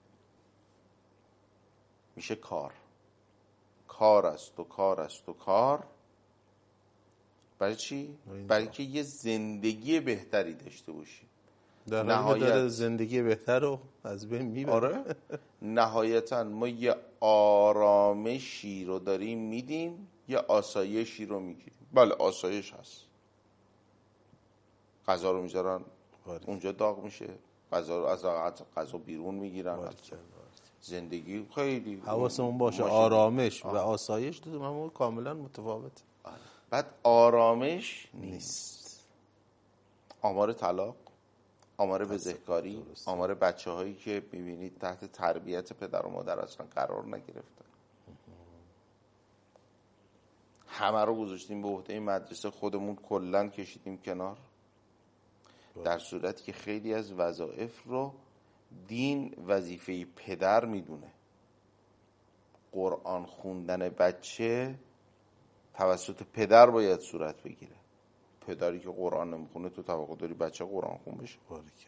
میشه کار کار است و کار است و کار. برای چی؟ برای که یه زندگی بهتری داشته باشی. در نهایت داره زندگی بهتر رو از بین میبره. آره. نهایتا ما یه آرامشی رو داریم میدیم، یه آسایشی رو میگیریم. بله آسایش هست، غذا رو میذارن اونجا داغ میشه، غذا رو از غذا بیرون میگیرن. زندگی خیلی حواسمون باشه آرامش و آسایش دو هم کاملا متفاوته. بعد آرامش نیست. آمار طلاق، آمار بزهکاری، آمار بچه هایی که میبینید تحت تربیت پدر و مادر اصلا قرار نگرفتن، همه رو گذاشتیم به عهده مدرسه، خودمون کلن کشیدیم کنار، در صورتی که خیلی از وظایف رو دین وظیفه پدر میدونه. قرآن خوندن بچه توسط پدر باید صورت بگیره. پدری که قرآن نمیخونه تو توقع داری بچه قرآن خون بشه؟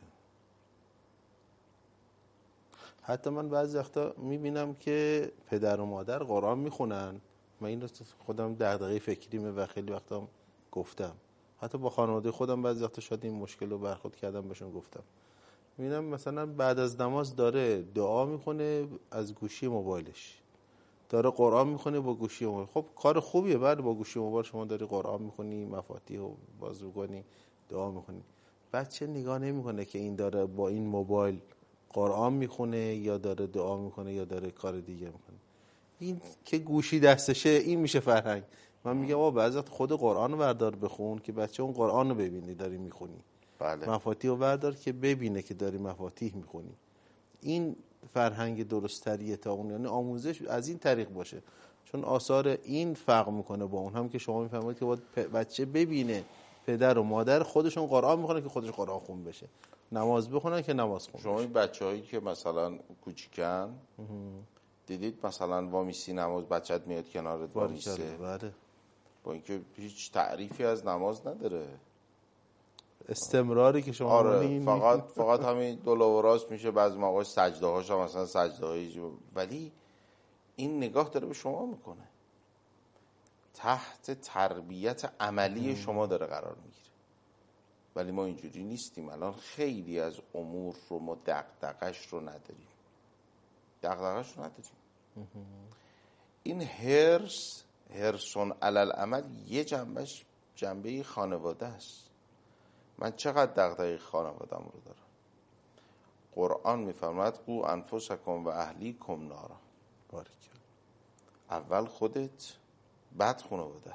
حتی من بعضی وقتا میبینم که پدر و مادر قرآن میخونن، من این رو خودم دغدغه فکریمه و خیلی وقتا گفتم، حتی با خانواده خودم بعضی وقتا شاید این مشکل رو برخورد کردم بهشون گفتم. میبینم مثلا بعد از نماز داره دعا میخونه از گوشی موبایلش، داره قرآن میخونه با گوشی موبایل. خب کار خوبیه، بعد با گوشی موبایل شما داری قرآن میخونی، مفاتیح رو باز میکنی، دعا میخونی. بچه نگاه نمیکنه که این داره با این موبایل قرآن میخونه یا داره دعا میکنه یا داره کار دیگه میکنه. این که گوشی دستشه این میشه فرهنگ. من میگم آقا بعضی وقت خود قرآن رو بردار بخون که بچه اون قرآن رو ببینی داری میخونی. بله. مفاتیح رو بردار که ببینه که داری مفاتیح میخونی. این فرهنگ درستریه تا اون، یعنی آموزش از این طریق باشه، چون آثار این فرق میکنه با اون. هم که شما میفهمید که باید بچه ببینه پدر و مادر خودشون قرآن میخونن که خودش قرآن خون بشه، نماز بخونن که نماز خون شما بشه. این بچه‌هایی که مثلا کوچیکن دیدید مثلا وامیسی نماز بچت میاد کنارت وامیسه، بله، با اینکه هیچ تعریفی از نماز نداره، استمراری که شما آره فقط فقط همین دو و راست میشه، بعضی موقع سجده هاش هم مثلا سجده هایی، ولی این نگاه داره به شما میکنه، تحت تربیت عملی شما داره قرار میگیره. ولی ما اینجوری نیستیم. الان خیلی از امور رو ما دغدغش رو نداریم دغدغش رو نداریم این حرص حرصون علی العمل یه جنبش جنبه خانواده است. من چقدر دغدغه خانواده‌ام رو دارم. قرآن میفرماید قو انفسکم و اهلیکم نارا. بارک. اول خودت بعد خانوادت.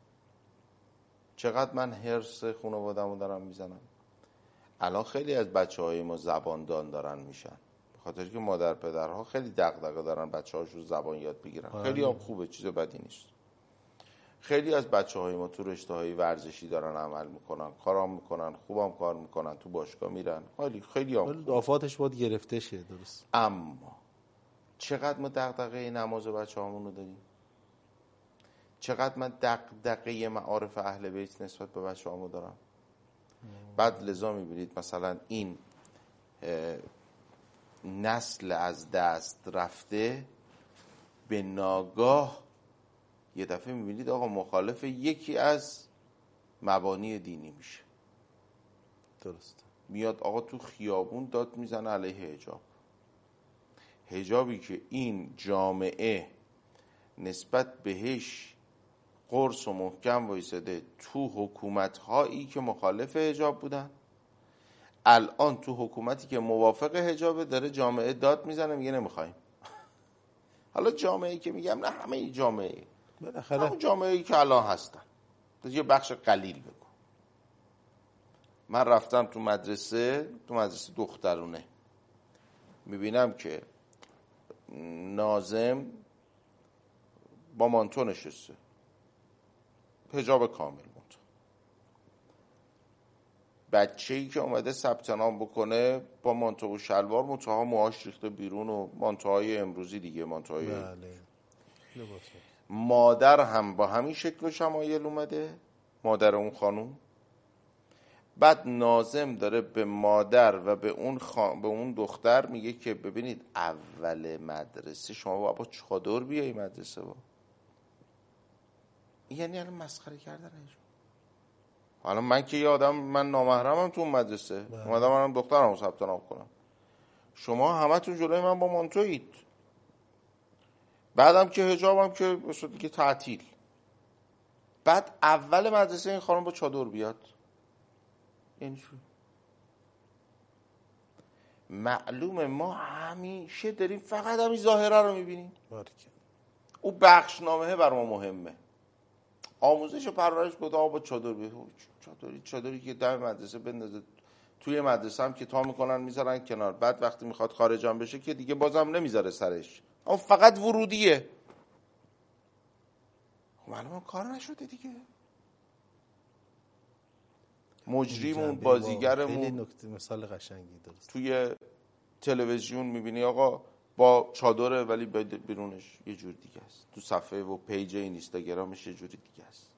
چقدر من حرص خانواده‌مو رو دارم میزنم. الان خیلی از بچه‌های ما زباندان دارن میشن، به خاطر که مادر پدرها خیلی دغدغه دارن بچه‌هاشون زبان یاد بگیرن. آه. خیلی هم خوبه، چیز بدی نیست. خیلی از بچه‌های ما تو رشته‌های ورزشی دارن عمل میکنن، کارام میکنن، خوبم کار میکنن، تو باشگاه میرن، خیلی خیلی هم آفاتش باید گرفته شه. درست. اما چقدر ما دغدغه نماز بچه هامون رو داریم؟ چقدر من دغدغه معارف اهل بیت نسبت به بچه هامون دارم؟ بعد لذا میبینید مثلا این نسل از دست رفته به ناگاه یه دفعه میبینید آقا مخالف یکی از مبانی دینی میشه. درست. میاد آقا تو خیابون داد میزنه علیه حجاب. حجابی که این جامعه نسبت بهش قرص و محکم وایساده تو حکومت‌هایی که مخالف حجاب بودن، الان تو حکومتی که موافق حجابه داره جامعه داد میزنه میگه نمیخوایم. حالا جامعه‌ای که میگم نه همه جامعه، بالاخره همون جامعه‌ای که الان هستن، یه بخش قلیل بگو. من رفتم تو مدرسه، تو مدرسه دخترونه، میبینم که ناظم با مانتو نشسته، حجاب کامل مانتو. بچه‌ای که اومده ثبت نام بکنه با مانتو و شلوار، منتها موهاش ریخته بیرون و مانتوهای امروزی دیگه، مانتوهای بله. مادر هم با همین شکل و شمایل اومده، مادر اون خانوم. بعد ناظم داره به مادر و به اون خان... به اون دختر میگه که ببینید اول مدرسه شما بابا چادر بیایی مدرسه با. یعنی الان مسخره کردن ایشون. حالا من که یه آدم، من نامحرمم تو اون مدرسه، اومدم منم دخترمو ثبت نام کنم، شما همتون جلوی من با مانتویید، بعدم که حجابم که بسید دیگه تعطیل. بعد اول مدرسه این خانم با چادر بیاد. این شو معلومه ما همیشه داریم فقط همین ظاهره رو میبینیم. او بخشنامه بر ما مهمه. آموزش و پرورش گفته آقا با چادر بیاد. چادری چادری که دم مدرسه بندازه توی مدرسه هم که تا میکنن میذارن کنار، بعد وقتی میخواد خارجم بشه که دیگه بازم نمیذاره سرش، اما فقط ورودیه. معلومه کار نشده دیگه. مجریمون، بازیگرمون، خیلی نکته مثال قشنگی درست. توی تلویزیون میبینی آقا با چادره ولی بیرونش یه جور دیگه است، تو صفحه و پیج اینستاگرامش یه جوری دیگه است.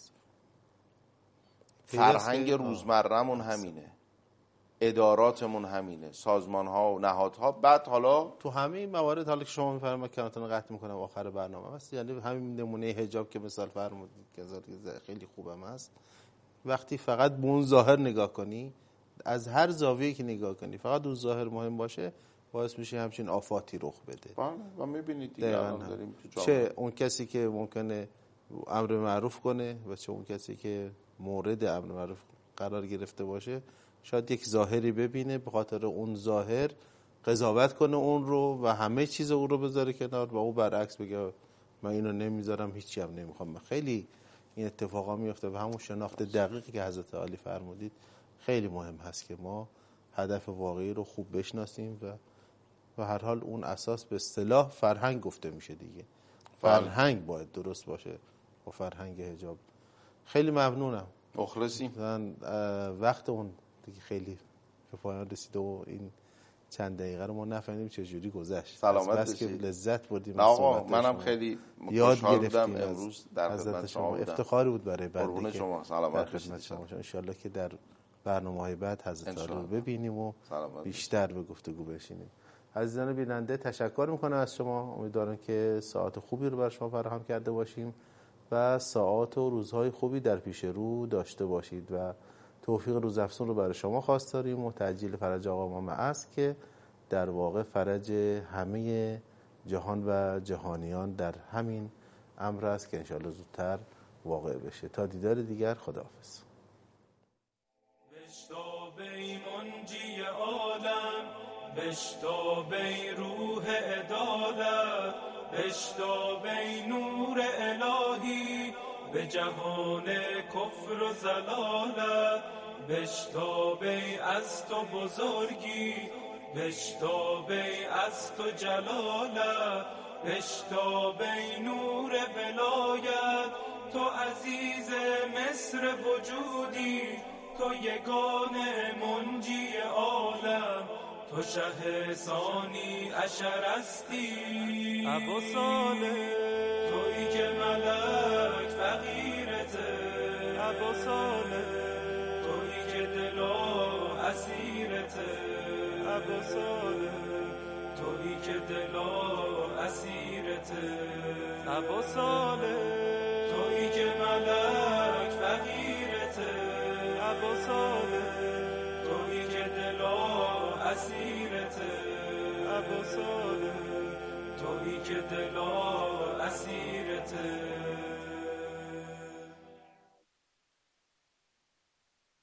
فرهنگ روزمره‌مون همینه، اداراتمون همینه، سازمان‌ها و نهادها. بعد حالا تو همه این موارد، حالا که شما میفرمایید که الان قطع میکنم آخر برنامه است، یعنی همین نمونه حجاب که مثال فرمودید که خیلی خوبم است، وقتی فقط به اون ظاهر نگاه کنی، از هر زاویه‌ای که نگاه کنی فقط اون ظاهر مهم باشه، باعث میشه همچین آفاتی رخ بده. بله و میبینید دیگه الان داریم تو جامعه، چه اون کسی که ممکنه امر معروف کنه و چه اون کسی که مورد امر معروف قرار گرفته باشه، شاید یک ظاهری ببینه، به خاطر اون ظاهر قضاوت کنه اون رو و همه چیز اون رو بذاره کنار و اون برعکس بگه من اینو نمیذارم، هیچی هم نمیخوام. خیلی این اتفاقا میفته و همون شناخت دقیقی که حضرت علی فرمودید خیلی مهم هست که ما هدف واقعی رو خوب بشناسیم و و هر حال اون اساس به اصطلاح فرهنگ گفته میشه دیگه. فرهنگ باید درست باشه و فرهنگ حجاب. خیلی ممنونم، مخلصیم. وقت اون دیگه خیلی به پایان رسیده و این چند دقیقه رو ما نفهمیدیم چه جوری گذشت. سلامت بس که لذت بردیم. آقا منم خیلی خوشحال بودم امروز در خدمت شما. افتخاری بود برای بنده که شما سلامت باشید. ان شاءالله که در برنامه‌های بعد حضرت علی رو ببینیم و بیشتر به گفتگو بشینیم. عزیزان بیننده تشکر میکنم از شما. امیدوارم که ساعت خوبی رو برای شما فراهم کرده باشیم و ساعات و روزهای خوبی در پیش رو داشته باشید و توفیق روزافزون رو برای شما خواست داریم و تعجیل فرج آقا امام است که در واقع فرج همه جهان و جهانیان در همین امر است که انشاءالله زودتر واقع بشه. تا دیدار دیگر، خداحافظ. بشتاب ای منجی عالم، بشتاب ای روح عدالت، بشتاب ای نور الهی به جهان کفر و ضلالت، بشتاب ای از تو بزرگی، بشتاب ای از تو جلالت، بشتاب ای نور ولایت، تو عزیز مصر وجودی، تو یگان منجی عالم، تو شه ثانی عشر هستی ابا صالح تویی که ملک فقیرته ابا صالح تویی که دلا اسیرته ابا صالح تویی که دلا اسیرته ابا صالح تویی که ملک فقیرته ابا صالح تویی که دلا اسیرته ابا صالح تویی که دلا اسیرته